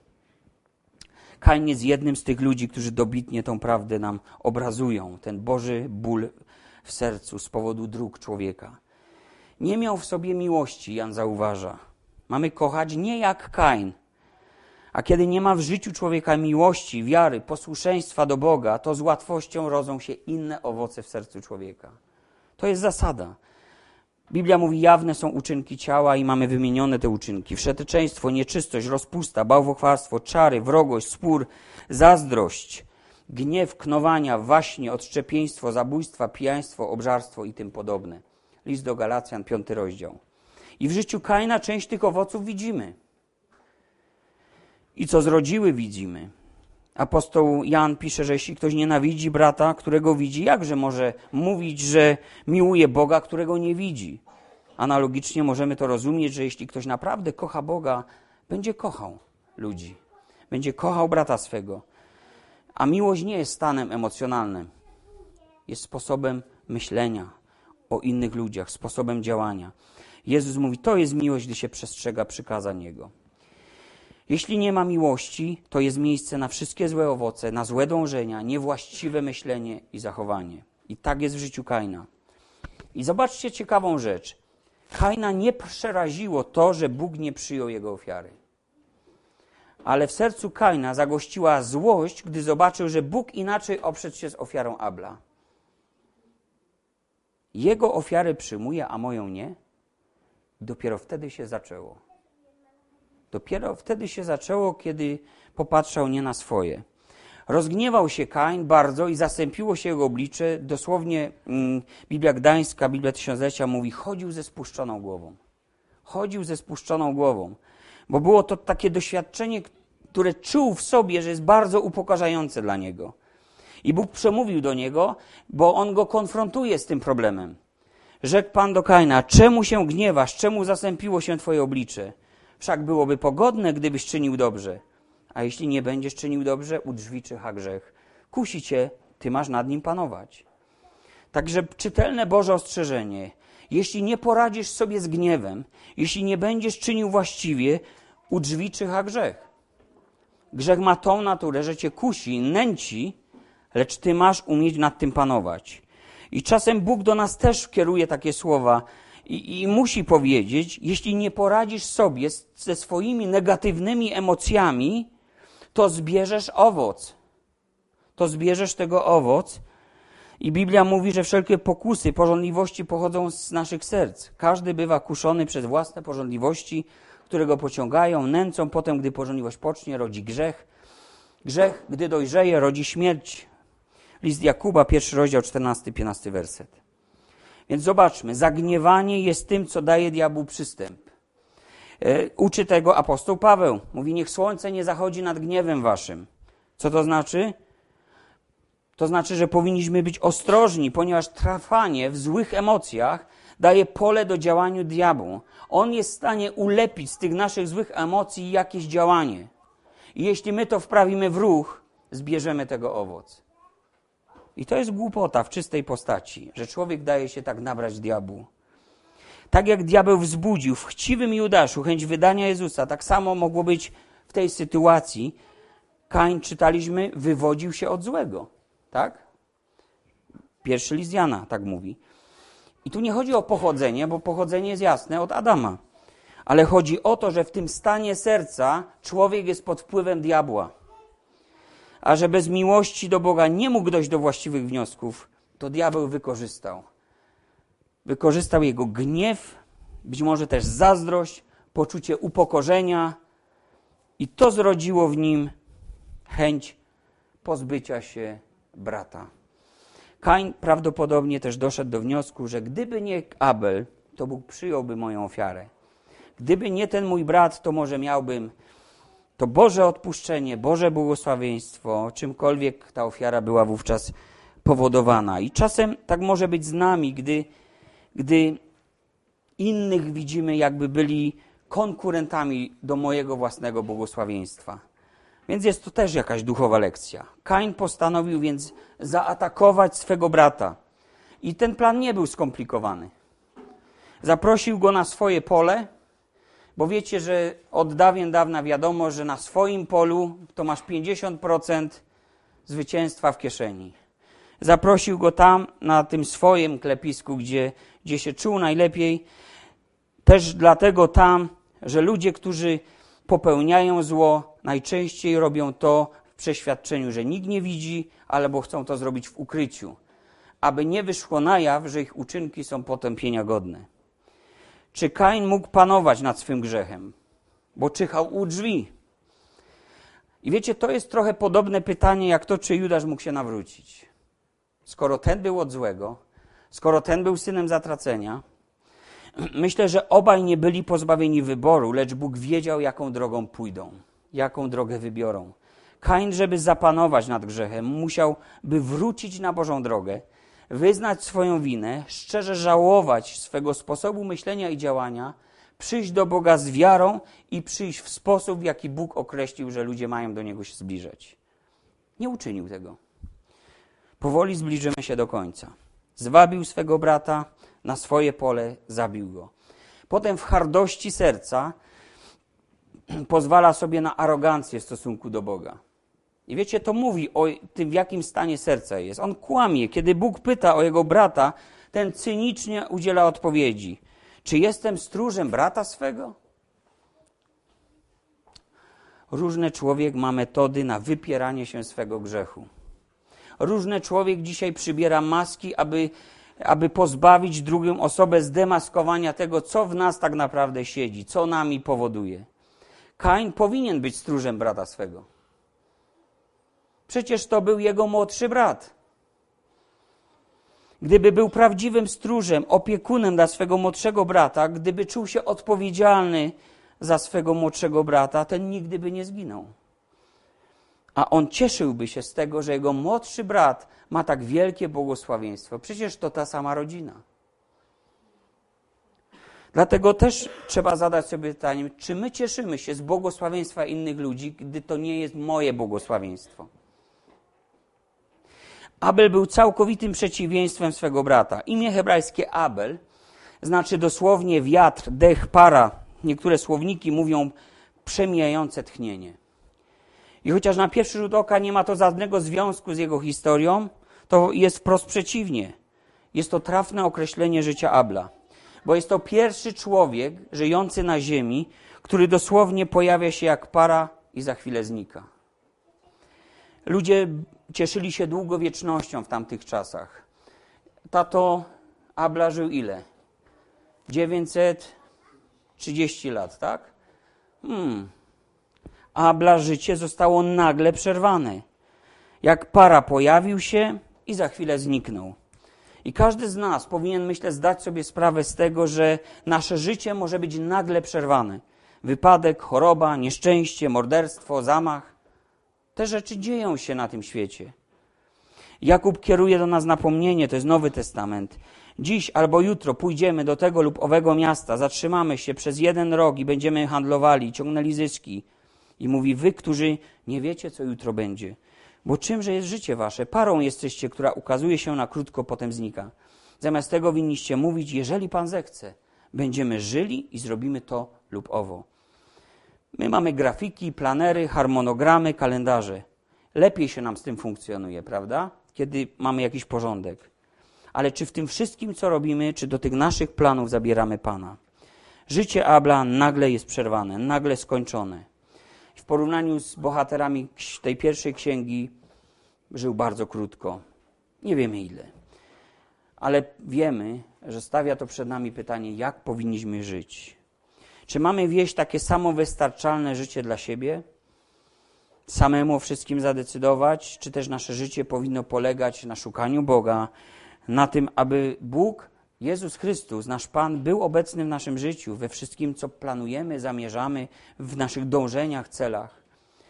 Kain jest jednym z tych ludzi, którzy dobitnie tą prawdę nam obrazują, ten Boży ból w sercu z powodu dróg człowieka. Nie miał w sobie miłości, Jan zauważa. Mamy kochać nie jak Kain. A kiedy nie ma w życiu człowieka miłości, wiary, posłuszeństwa do Boga, to z łatwością rodzą się inne owoce w sercu człowieka. To jest zasada. Biblia mówi, jawne są uczynki ciała i mamy wymienione te uczynki. Wszeteczeństwo, nieczystość, rozpusta, bałwochwalstwo, czary, wrogość, spór, zazdrość, gniew, knowania, waśnie, odszczepieństwo, zabójstwa, pijaństwo, obżarstwo i tym podobne. List do Galacjan, 5 rozdział. I w życiu Kaina część tych owoców widzimy. I co zrodziły, widzimy. Apostoł Jan pisze, że jeśli ktoś nienawidzi brata, którego widzi, jakże może mówić, że miłuje Boga, którego nie widzi? Analogicznie możemy to rozumieć, że jeśli ktoś naprawdę kocha Boga, będzie kochał ludzi. Będzie kochał brata swego. A miłość nie jest stanem emocjonalnym. Jest sposobem myślenia o innych ludziach, sposobem działania. Jezus mówi, to jest miłość, gdy się przestrzega przykazań Jego. Jeśli nie ma miłości, to jest miejsce na wszystkie złe owoce, na złe dążenia, niewłaściwe myślenie i zachowanie. I tak jest w życiu Kaina. I zobaczcie ciekawą rzecz. Kaina nie przeraziło to, że Bóg nie przyjął jego ofiary. Ale w sercu Kaina zagościła złość, gdy zobaczył, że Bóg inaczej obszedł się z ofiarą Abla. Jego ofiarę przyjmuje, a moją nie. Dopiero wtedy się zaczęło. Dopiero wtedy się zaczęło, kiedy popatrzał nie na swoje. Rozgniewał się Kain bardzo i zasępiło się jego oblicze. Dosłownie Biblia Gdańska, Biblia Tysiąclecia mówi, chodził ze spuszczoną głową. Chodził ze spuszczoną głową. Bo było to takie doświadczenie, które czuł w sobie, że jest bardzo upokarzające dla niego. I Bóg przemówił do niego, bo on go konfrontuje z tym problemem. Rzekł Pan do Kaina, czemu się gniewasz, czemu zasępiło się twoje oblicze? Wszak byłoby pogodne, gdybyś czynił dobrze. A jeśli nie będziesz czynił dobrze, u drzwi czyha grzech. Kusi cię, ty masz nad nim panować. Także czytelne Boże ostrzeżenie. Jeśli nie poradzisz sobie z gniewem, jeśli nie będziesz czynił właściwie, u drzwi czyha grzech. Grzech ma tą naturę, że cię kusi, nęci, lecz ty masz umieć nad tym panować. I czasem Bóg do nas też kieruje takie słowa i musi powiedzieć, jeśli nie poradzisz sobie ze swoimi negatywnymi emocjami, to zbierzesz owoc. To zbierzesz tego owoc. I Biblia mówi, że wszelkie pokusy, pożądliwości pochodzą z naszych serc. Każdy bywa kuszony przez własne pożądliwości, które go pociągają, nęcą. Potem, gdy pożądliwość pocznie, rodzi grzech. Grzech, gdy dojrzeje, rodzi śmierć. List Jakuba, 1 rozdział, 14-15 werset. Więc zobaczmy, zagniewanie jest tym, co daje diabłu przystęp. Uczy tego apostoł Paweł. Mówi, niech słońce nie zachodzi nad gniewem waszym. Co to znaczy? To znaczy, że powinniśmy być ostrożni, ponieważ trwanie w złych emocjach daje pole do działania diabłu. On jest w stanie ulepić z tych naszych złych emocji jakieś działanie. I jeśli my to wprawimy w ruch, zbierzemy tego owoc. I to jest głupota w czystej postaci, że człowiek daje się tak nabrać diabłu. Tak jak diabeł wzbudził w chciwym Judaszu chęć wydania Jezusa, tak samo mogło być w tej sytuacji. Kain, czytaliśmy, wywodził się od złego. Tak? Pierwszy list Jana tak mówi. I tu nie chodzi o pochodzenie, bo pochodzenie jest jasne od Adama. Ale chodzi o to, że w tym stanie serca człowiek jest pod wpływem diabła. A że bez miłości do Boga nie mógł dojść do właściwych wniosków, to diabeł wykorzystał. Wykorzystał jego gniew, być może też zazdrość, poczucie upokorzenia i to zrodziło w nim chęć pozbycia się brata. Kain prawdopodobnie też doszedł do wniosku, że gdyby nie Abel, to Bóg przyjąłby moją ofiarę. Gdyby nie ten mój brat, to może miałbym to Boże odpuszczenie, Boże błogosławieństwo, czymkolwiek ta ofiara była wówczas powodowana. I czasem tak może być z nami, gdy innych widzimy, jakby byli konkurentami do mojego własnego błogosławieństwa. Więc jest to też jakaś duchowa lekcja. Kain postanowił więc zaatakować swego brata. I ten plan nie był skomplikowany. Zaprosił go na swoje pole, bo wiecie, że od dawien dawna wiadomo, że na swoim polu to masz 50% zwycięstwa w kieszeni. Zaprosił go tam, na tym swoim klepisku, gdzie się czuł najlepiej. Też dlatego tam, że ludzie, którzy popełniają zło, najczęściej robią to w przeświadczeniu, że nikt nie widzi, albo chcą to zrobić w ukryciu, aby nie wyszło na jaw, że ich uczynki są potępienia godne. Czy Kain mógł panować nad swym grzechem? Bo czyhał u drzwi. I wiecie, to jest trochę podobne pytanie, jak to, czy Judasz mógł się nawrócić. Skoro ten był od złego, skoro ten był synem zatracenia, myślę, że obaj nie byli pozbawieni wyboru, lecz Bóg wiedział, jaką drogą pójdą, jaką drogę wybiorą. Kain, żeby zapanować nad grzechem, musiałby wrócić na Bożą drogę, wyznać swoją winę, szczerze żałować swego sposobu myślenia i działania, przyjść do Boga z wiarą i przyjść w sposób, w jaki Bóg określił, że ludzie mają do Niego się zbliżać. Nie uczynił tego. Powoli zbliżymy się do końca. Zwabił swego brata na swoje pole, zabił go. Potem w hardości serca pozwala sobie na arogancję w stosunku do Boga. I wiecie, to mówi o tym, w jakim stanie serca jest. On kłamie. Kiedy Bóg pyta o jego brata, ten cynicznie udziela odpowiedzi. Czy jestem stróżem brata swego? Różny człowiek ma metody na wypieranie się swego grzechu. Różny człowiek dzisiaj przybiera maski, aby pozbawić drugą osobę zdemaskowania tego, co w nas tak naprawdę siedzi, co nami powoduje. Kain powinien być stróżem brata swego. Przecież to był jego młodszy brat. Gdyby był prawdziwym stróżem, opiekunem dla swego młodszego brata, gdyby czuł się odpowiedzialny za swego młodszego brata, ten nigdy by nie zginął. A on cieszyłby się z tego, że jego młodszy brat ma tak wielkie błogosławieństwo. Przecież to ta sama rodzina. Dlatego też trzeba zadać sobie pytanie, czy my cieszymy się z błogosławieństwa innych ludzi, gdy to nie jest moje błogosławieństwo. Abel był całkowitym przeciwieństwem swego brata. Imię hebrajskie Abel znaczy dosłownie wiatr, dech, para. Niektóre słowniki mówią przemijające tchnienie. I chociaż na pierwszy rzut oka nie ma to żadnego związku z jego historią, to jest wprost przeciwnie. Jest to trafne określenie życia Abla. Bo jest to pierwszy człowiek żyjący na ziemi, który dosłownie pojawia się jak para i za chwilę znika. Ludzie cieszyli się długowiecznością w tamtych czasach. Tato Abla żył ile? 930 lat, tak? Abla życie zostało nagle przerwane. Jak para pojawił się i za chwilę zniknął. I każdy z nas powinien, myślę, zdać sobie sprawę z tego, że nasze życie może być nagle przerwane. Wypadek, choroba, nieszczęście, morderstwo, zamach. Te rzeczy dzieją się na tym świecie. Jakub kieruje do nas napomnienie, to jest Nowy Testament. Dziś albo jutro pójdziemy do tego lub owego miasta, zatrzymamy się przez 1 rok i będziemy handlowali, ciągnęli zyski. I mówi, wy, którzy nie wiecie, co jutro będzie. Bo czymże jest życie wasze? Parą jesteście, która ukazuje się na krótko, potem znika. Zamiast tego winniście mówić, jeżeli Pan zechce, będziemy żyli i zrobimy to lub owo. My mamy grafiki, planery, harmonogramy, kalendarze. Lepiej się nam z tym funkcjonuje, prawda? Kiedy mamy jakiś porządek. Ale czy w tym wszystkim, co robimy, czy do tych naszych planów zabieramy Pana? Życie Abla nagle jest przerwane, nagle skończone. W porównaniu z bohaterami tej pierwszej księgi żył bardzo krótko. Nie wiemy ile. Ale wiemy, że stawia to przed nami pytanie, jak powinniśmy żyć. Czy mamy wieść takie samowystarczalne życie dla siebie? Samemu o wszystkim zadecydować? Czy też nasze życie powinno polegać na szukaniu Boga, na tym, aby Bóg, Jezus Chrystus, nasz Pan, był obecny w naszym życiu, we wszystkim, co planujemy, zamierzamy, w naszych dążeniach, celach.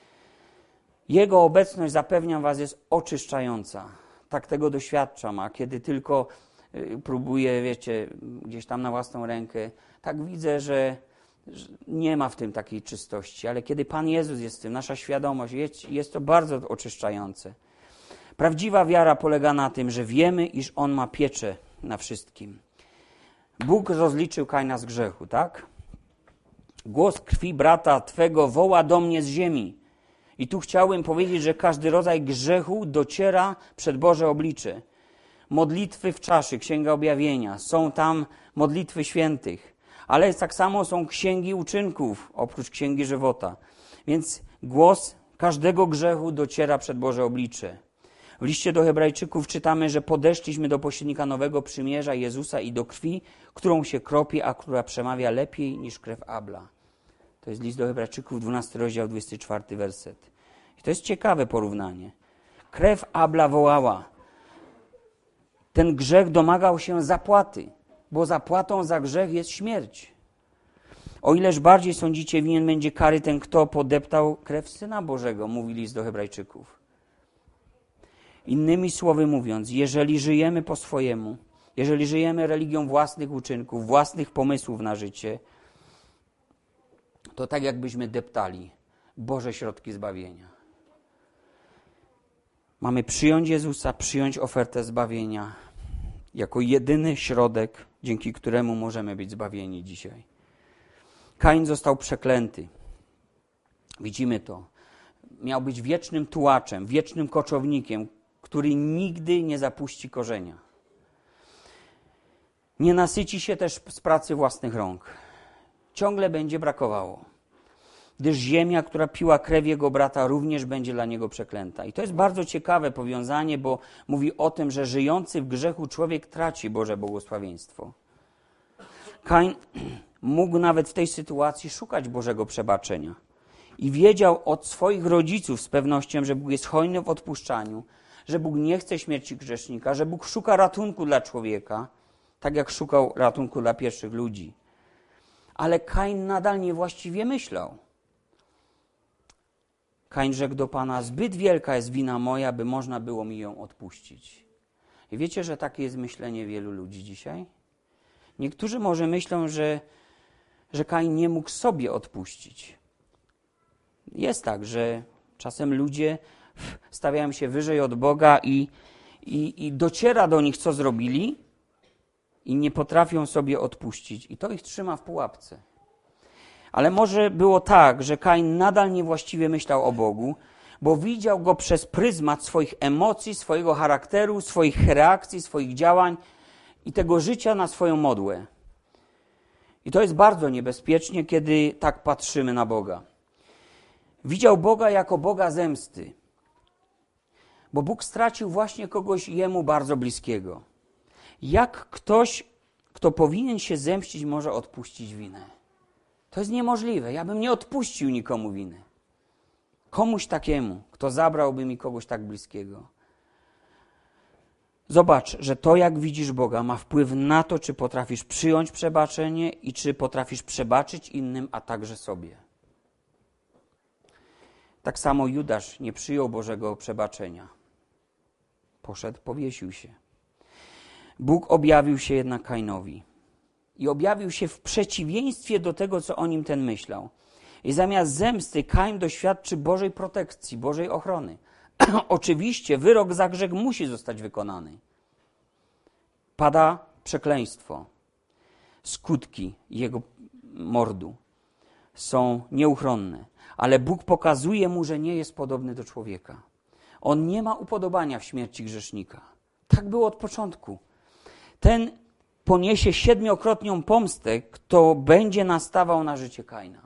Jego obecność, zapewniam was, jest oczyszczająca. Tak tego doświadczam, a kiedy tylko próbuję, wiecie, gdzieś tam na własną rękę, tak widzę, że nie ma w tym takiej czystości. Ale kiedy Pan Jezus jest w tym, nasza świadomość, jest to bardzo oczyszczające. Prawdziwa wiara polega na tym, że wiemy, iż On ma pieczę na wszystkim. Bóg rozliczył Kaina z grzechu, tak? Głos krwi brata Twego woła do mnie z ziemi. I tu chciałbym powiedzieć, że każdy rodzaj grzechu dociera przed Boże oblicze. Modlitwy w czaszy, Księga Objawienia, są tam modlitwy świętych, ale tak samo są księgi uczynków, oprócz Księgi Żywota. Więc głos każdego grzechu dociera przed Boże oblicze. W liście do Hebrajczyków czytamy, że podeszliśmy do pośrednika nowego przymierza Jezusa i do krwi, którą się kropie, a która przemawia lepiej niż krew Abla. To jest list do Hebrajczyków, 12 rozdział, 24 werset. I to jest ciekawe porównanie. Krew Abla wołała. Ten grzech domagał się zapłaty, bo zapłatą za grzech jest śmierć. O ileż bardziej sądzicie, winien będzie kary ten, kto podeptał krew Syna Bożego, mówi list do Hebrajczyków. Innymi słowy mówiąc, jeżeli żyjemy po swojemu, jeżeli żyjemy religią własnych uczynków, własnych pomysłów na życie, to tak jakbyśmy deptali Boże środki zbawienia. Mamy przyjąć Jezusa, przyjąć ofertę zbawienia jako jedyny środek, dzięki któremu możemy być zbawieni dzisiaj. Kain został przeklęty. Widzimy to. Miał być wiecznym tułaczem, wiecznym koczownikiem, który nigdy nie zapuści korzenia. Nie nasyci się też z pracy własnych rąk. Ciągle będzie brakowało. Gdyż ziemia, która piła krew jego brata, również będzie dla niego przeklęta. I to jest bardzo ciekawe powiązanie, bo mówi o tym, że żyjący w grzechu człowiek traci Boże błogosławieństwo. Kain mógł nawet w tej sytuacji szukać Bożego przebaczenia. I wiedział od swoich rodziców z pewnością, że Bóg jest hojny w odpuszczaniu, że Bóg nie chce śmierci grzesznika, że Bóg szuka ratunku dla człowieka, tak jak szukał ratunku dla pierwszych ludzi. Ale Kain nadal niewłaściwie myślał. Kain rzekł do Pana: zbyt wielka jest wina moja, by można było mi ją odpuścić. I wiecie, że takie jest myślenie wielu ludzi dzisiaj? Niektórzy może myślą, że Kain nie mógł sobie odpuścić. Jest tak, że czasem ludzie stawiają się wyżej od Boga i dociera do nich, co zrobili, i nie potrafią sobie odpuścić. I to ich trzyma w pułapce. Ale może było tak, że Kain nadal niewłaściwie myślał o Bogu, bo widział Go przez pryzmat swoich emocji, swojego charakteru, swoich reakcji, swoich działań i tego życia na swoją modłę. I to jest bardzo niebezpiecznie, kiedy tak patrzymy na Boga. Widział Boga jako Boga zemsty, bo Bóg stracił właśnie kogoś jemu bardzo bliskiego. Jak ktoś, kto powinien się zemścić, może odpuścić winę? To jest niemożliwe. Ja bym nie odpuścił nikomu winy. Komuś takiemu, kto zabrałby mi kogoś tak bliskiego. Zobacz, że to, jak widzisz Boga, ma wpływ na to, czy potrafisz przyjąć przebaczenie i czy potrafisz przebaczyć innym, a także sobie. Tak samo Judasz nie przyjął Bożego przebaczenia. Poszedł, powiesił się. Bóg objawił się jednak Kainowi. I objawił się w przeciwieństwie do tego, co o nim ten myślał. I zamiast zemsty Kain doświadczy Bożej protekcji, Bożej ochrony. Oczywiście wyrok za grzech musi zostać wykonany. Pada przekleństwo. Skutki jego mordu są nieuchronne. Ale Bóg pokazuje mu, że nie jest podobny do człowieka. On nie ma upodobania w śmierci grzesznika. Tak było od początku. Ten poniesie 7-krotną pomstę, kto będzie nastawał na życie Kaina.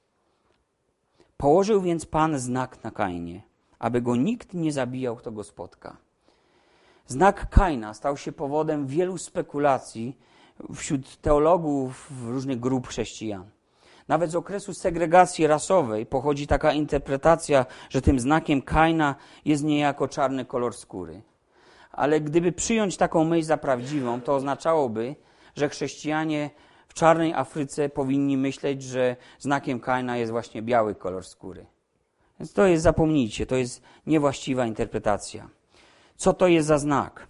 Położył więc Pan znak na Kainie, aby go nikt nie zabijał, kto go spotka. Znak Kaina stał się powodem wielu spekulacji wśród teologów różnych grup chrześcijan. Nawet z okresu segregacji rasowej pochodzi taka interpretacja, że tym znakiem Kaina jest niejako czarny kolor skóry. Ale gdyby przyjąć taką myśl za prawdziwą, to oznaczałoby, że chrześcijanie w czarnej Afryce powinni myśleć, że znakiem Kaina jest właśnie biały kolor skóry. Więc to jest, zapomnijcie, to jest niewłaściwa interpretacja. Co to jest za znak?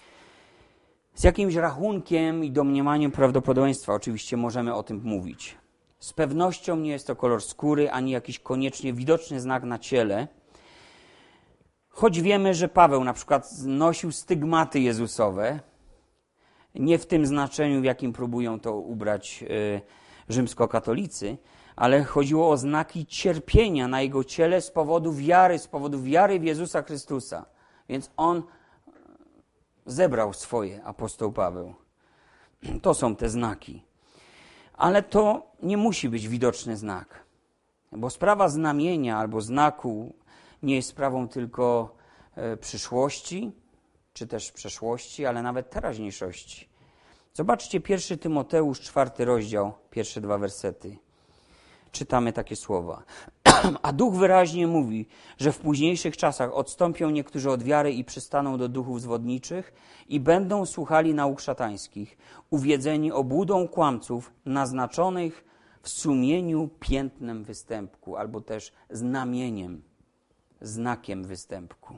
Z jakimś rachunkiem i domniemaniem prawdopodobieństwa oczywiście możemy o tym mówić. Z pewnością nie jest to kolor skóry, ani jakiś koniecznie widoczny znak na ciele. Choć wiemy, że Paweł na przykład nosił stygmaty Jezusowe, nie w tym znaczeniu, w jakim próbują to ubrać rzymskokatolicy, ale chodziło o znaki cierpienia na jego ciele z powodu wiary w Jezusa Chrystusa. Więc on zebrał swoje, apostoł Paweł. To są te znaki. Ale to nie musi być widoczny znak, bo sprawa znamienia albo znaku nie jest sprawą tylko przyszłości, czy też przeszłości, ale nawet teraźniejszości. Zobaczcie 1 Tymoteusz, 4 rozdział, pierwsze 2 wersety. Czytamy takie słowa. A Duch wyraźnie mówi, że w późniejszych czasach odstąpią niektórzy od wiary i przystaną do duchów zwodniczych i będą słuchali nauk szatańskich, uwiedzeni obłudą kłamców naznaczonych w sumieniu piętnem występku, albo też znamieniem, znakiem występku.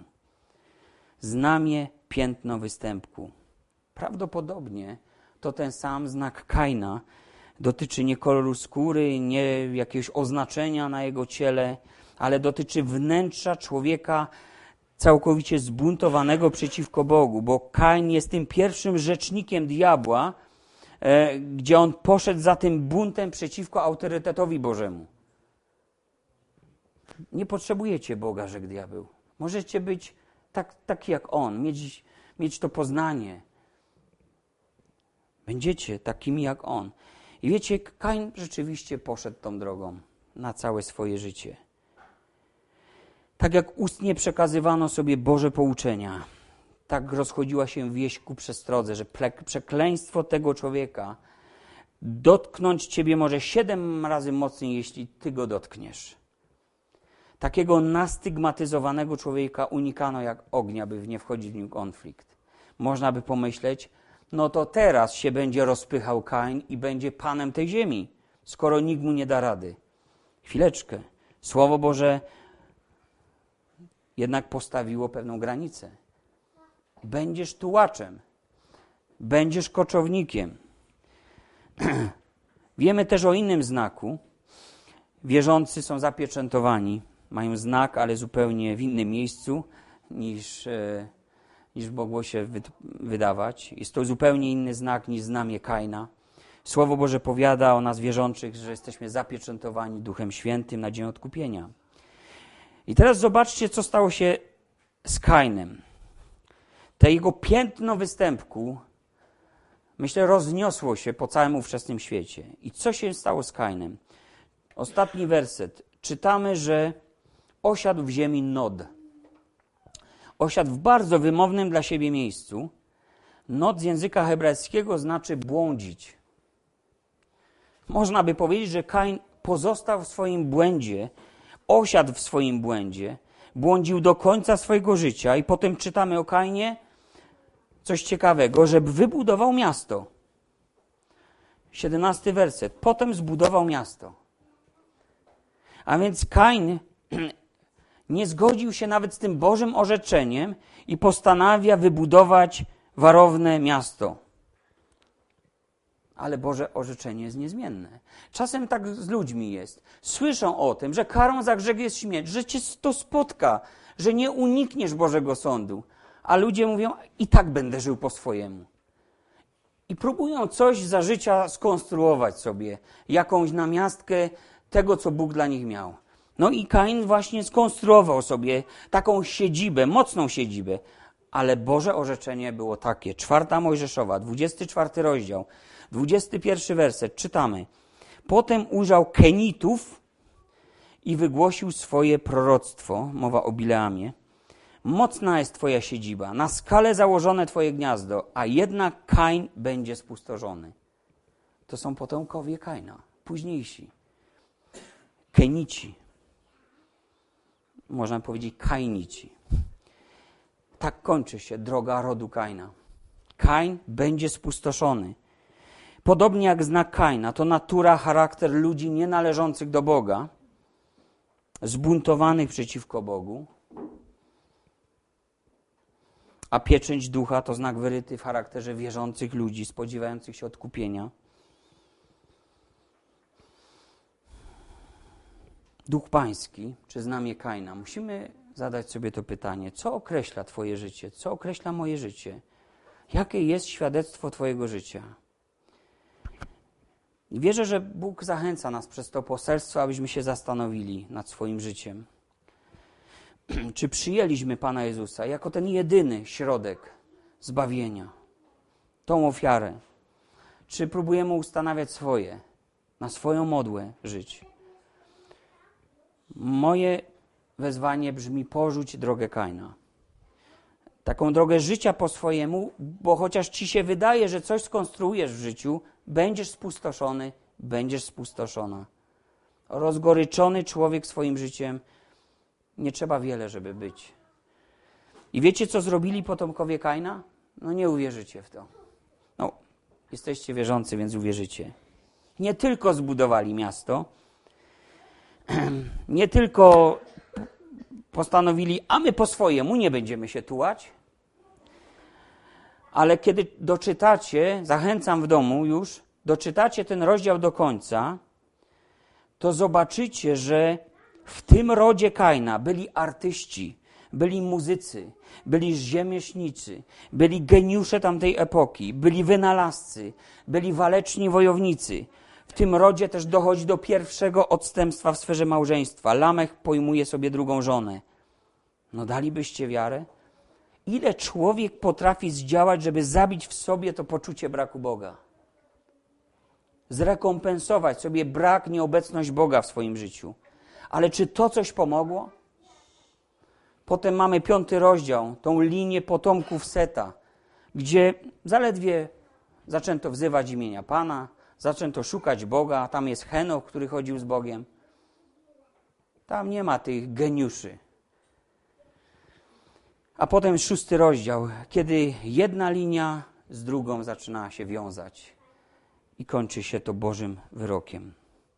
Znamie, piętno występku. Prawdopodobnie to ten sam znak Kaina dotyczy nie koloru skóry, nie jakiegoś oznaczenia na jego ciele, ale dotyczy wnętrza człowieka całkowicie zbuntowanego przeciwko Bogu, bo Kain jest tym pierwszym rzecznikiem diabła, gdzie on poszedł za tym buntem przeciwko autorytetowi Bożemu. Nie potrzebujecie Boga, rzekł diabeł. Możecie być taki jak on, mieć to poznanie. Będziecie takimi jak on. I wiecie, Kain rzeczywiście poszedł tą drogą na całe swoje życie. Tak jak ustnie przekazywano sobie Boże pouczenia, tak rozchodziła się wieść ku przestrodze, że przekleństwo tego człowieka dotknąć ciebie może 7 razy mocniej, jeśli ty go dotkniesz. Takiego nastygmatyzowanego człowieka unikano jak ognia, by nie wchodzić w nim konflikt. Można by pomyśleć, no to teraz się będzie rozpychał Kain i będzie panem tej ziemi, skoro nikt mu nie da rady. Chwileczkę. Słowo Boże jednak postawiło pewną granicę. Będziesz tułaczem, będziesz koczownikiem. Wiemy też o innym znaku. Wierzący są zapieczętowani. Mają znak, ale zupełnie w innym miejscu niż mogło się wydawać. Jest to zupełnie inny znak niż znamie Kaina. Słowo Boże powiada o nas wierzących, że jesteśmy zapieczętowani Duchem Świętym na dzień odkupienia. I teraz zobaczcie, co stało się z Kainem. To jego piętno występku, myślę, rozniosło się po całym ówczesnym świecie. I co się stało z Kainem? Ostatni werset. Czytamy, że osiadł w ziemi Nod. Osiadł w bardzo wymownym dla siebie miejscu. Nod z języka hebrajskiego znaczy błądzić. Można by powiedzieć, że Kain pozostał w swoim błędzie, osiadł w swoim błędzie, błądził do końca swojego życia i potem czytamy o Kainie coś ciekawego, że wybudował miasto. 17 werset. Potem zbudował miasto. A więc Kain nie zgodził się nawet z tym Bożym orzeczeniem i postanawia wybudować warowne miasto. Ale Boże orzeczenie jest niezmienne. Czasem tak z ludźmi jest. Słyszą o tym, że karą za grzech jest śmierć, że cię to spotka, że nie unikniesz Bożego sądu. A ludzie mówią, i tak będę żył po swojemu. I próbują coś za życia skonstruować sobie, jakąś namiastkę tego, co Bóg dla nich miał. No i Kain właśnie skonstruował sobie taką siedzibę, mocną siedzibę. Ale Boże orzeczenie było takie. 4 Mojżeszowa, 24 rozdział, 21 werset. Czytamy. Potem ujrzał Kenitów i wygłosił swoje proroctwo. Mowa o Bileamie. Mocna jest twoja siedziba, na skale założone twoje gniazdo, a jednak Kain będzie spustoszony. To są potomkowie Kaina, późniejsi. Kenici. Można powiedzieć Kainici. Tak kończy się droga rodu Kaina. Kain będzie spustoszony. Podobnie jak znak Kaina, to natura, charakter ludzi nienależących do Boga, zbuntowanych przeciwko Bogu, a pieczęć ducha to znak wyryty w charakterze wierzących ludzi, spodziewających się odkupienia. Duch Pański, czy znamie Kaina? Musimy zadać sobie to pytanie. Co określa twoje życie? Co określa moje życie? Jakie jest świadectwo twojego życia? I wierzę, że Bóg zachęca nas przez to poselstwo, abyśmy się zastanowili nad swoim życiem. Czy przyjęliśmy Pana Jezusa jako ten jedyny środek zbawienia, tą ofiarę? Czy próbujemy ustanawiać swoje, na swoją modłę żyć? Moje wezwanie brzmi: porzuć drogę Kaina. Taką drogę życia po swojemu, bo chociaż ci się wydaje, że coś skonstruujesz w życiu, będziesz spustoszony, będziesz spustoszona. Rozgoryczony człowiek swoim życiem, nie trzeba wiele, żeby być. I wiecie, co zrobili potomkowie Kaina? No nie uwierzycie w to. No, jesteście wierzący, więc uwierzycie. Nie tylko zbudowali miasto, nie tylko postanowili, a my po swojemu nie będziemy się tułać, ale kiedy doczytacie, zachęcam w domu już, doczytacie ten rozdział do końca, to zobaczycie, że w tym rodzie Kaina byli artyści, byli muzycy, byli rzemieślnicy, byli geniusze tamtej epoki, byli wynalazcy, byli waleczni wojownicy. W tym rodzie też dochodzi do pierwszego odstępstwa w sferze małżeństwa. Lamech pojmuje sobie drugą żonę. No dalibyście wiarę? Ile człowiek potrafi zdziałać, żeby zabić w sobie to poczucie braku Boga? zrekompensować sobie brak, nieobecność Boga w swoim życiu. Ale czy to coś pomogło? Potem mamy 5 rozdział, tą linię potomków Seta, gdzie zaledwie zaczęto wzywać imienia Pana, zaczęto szukać Boga, tam jest Henoch, który chodził z Bogiem. Tam nie ma tych geniuszy. A potem 6 rozdział, kiedy jedna linia z drugą zaczyna się wiązać i kończy się to Bożym wyrokiem.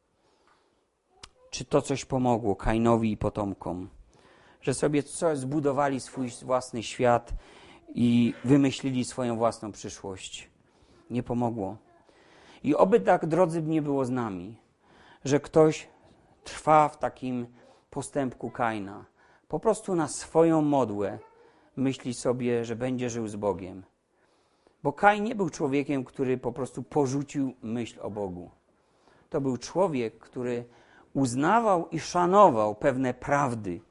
Czy to coś pomogło Kainowi i potomkom, że sobie zbudowali swój własny świat i wymyślili swoją własną przyszłość? Nie pomogło. I oby tak, drodzy, nie było z nami, że ktoś trwa w takim postępku Kaina. Po prostu na swoją modłę myśli sobie, że będzie żył z Bogiem. Bo Kain nie był człowiekiem, który po prostu porzucił myśl o Bogu. To był człowiek, który uznawał i szanował pewne prawdy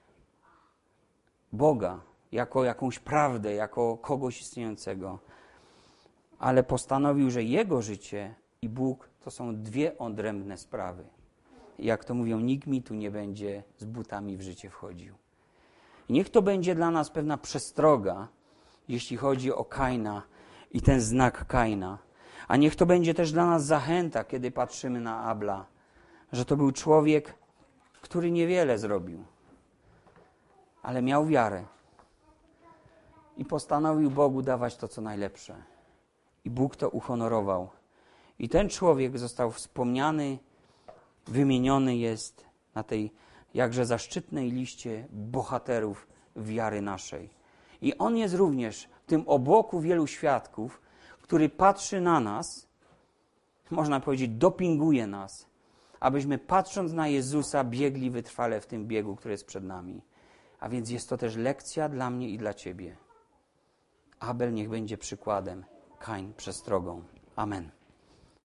Boga jako jakąś prawdę, jako kogoś istniejącego. Ale postanowił, że jego życie i Bóg to są 2 odrębne sprawy. I jak to mówią, nikt mi tu nie będzie z butami w życie wchodził. I niech to będzie dla nas pewna przestroga, jeśli chodzi o Kaina i ten znak Kaina. A niech to będzie też dla nas zachęta, kiedy patrzymy na Abla, że to był człowiek, który niewiele zrobił, ale miał wiarę i postanowił Bogu dawać to, co najlepsze. I Bóg to uhonorował. I ten człowiek został wspomniany, wymieniony jest na tej jakże zaszczytnej liście bohaterów wiary naszej. I on jest również w tym obłoku wielu świadków, który patrzy na nas, można powiedzieć, dopinguje nas, abyśmy patrząc na Jezusa biegli wytrwale w tym biegu, który jest przed nami. A więc jest to też lekcja dla mnie i dla ciebie. Abel niech będzie przykładem, Kain przestrogą. Amen.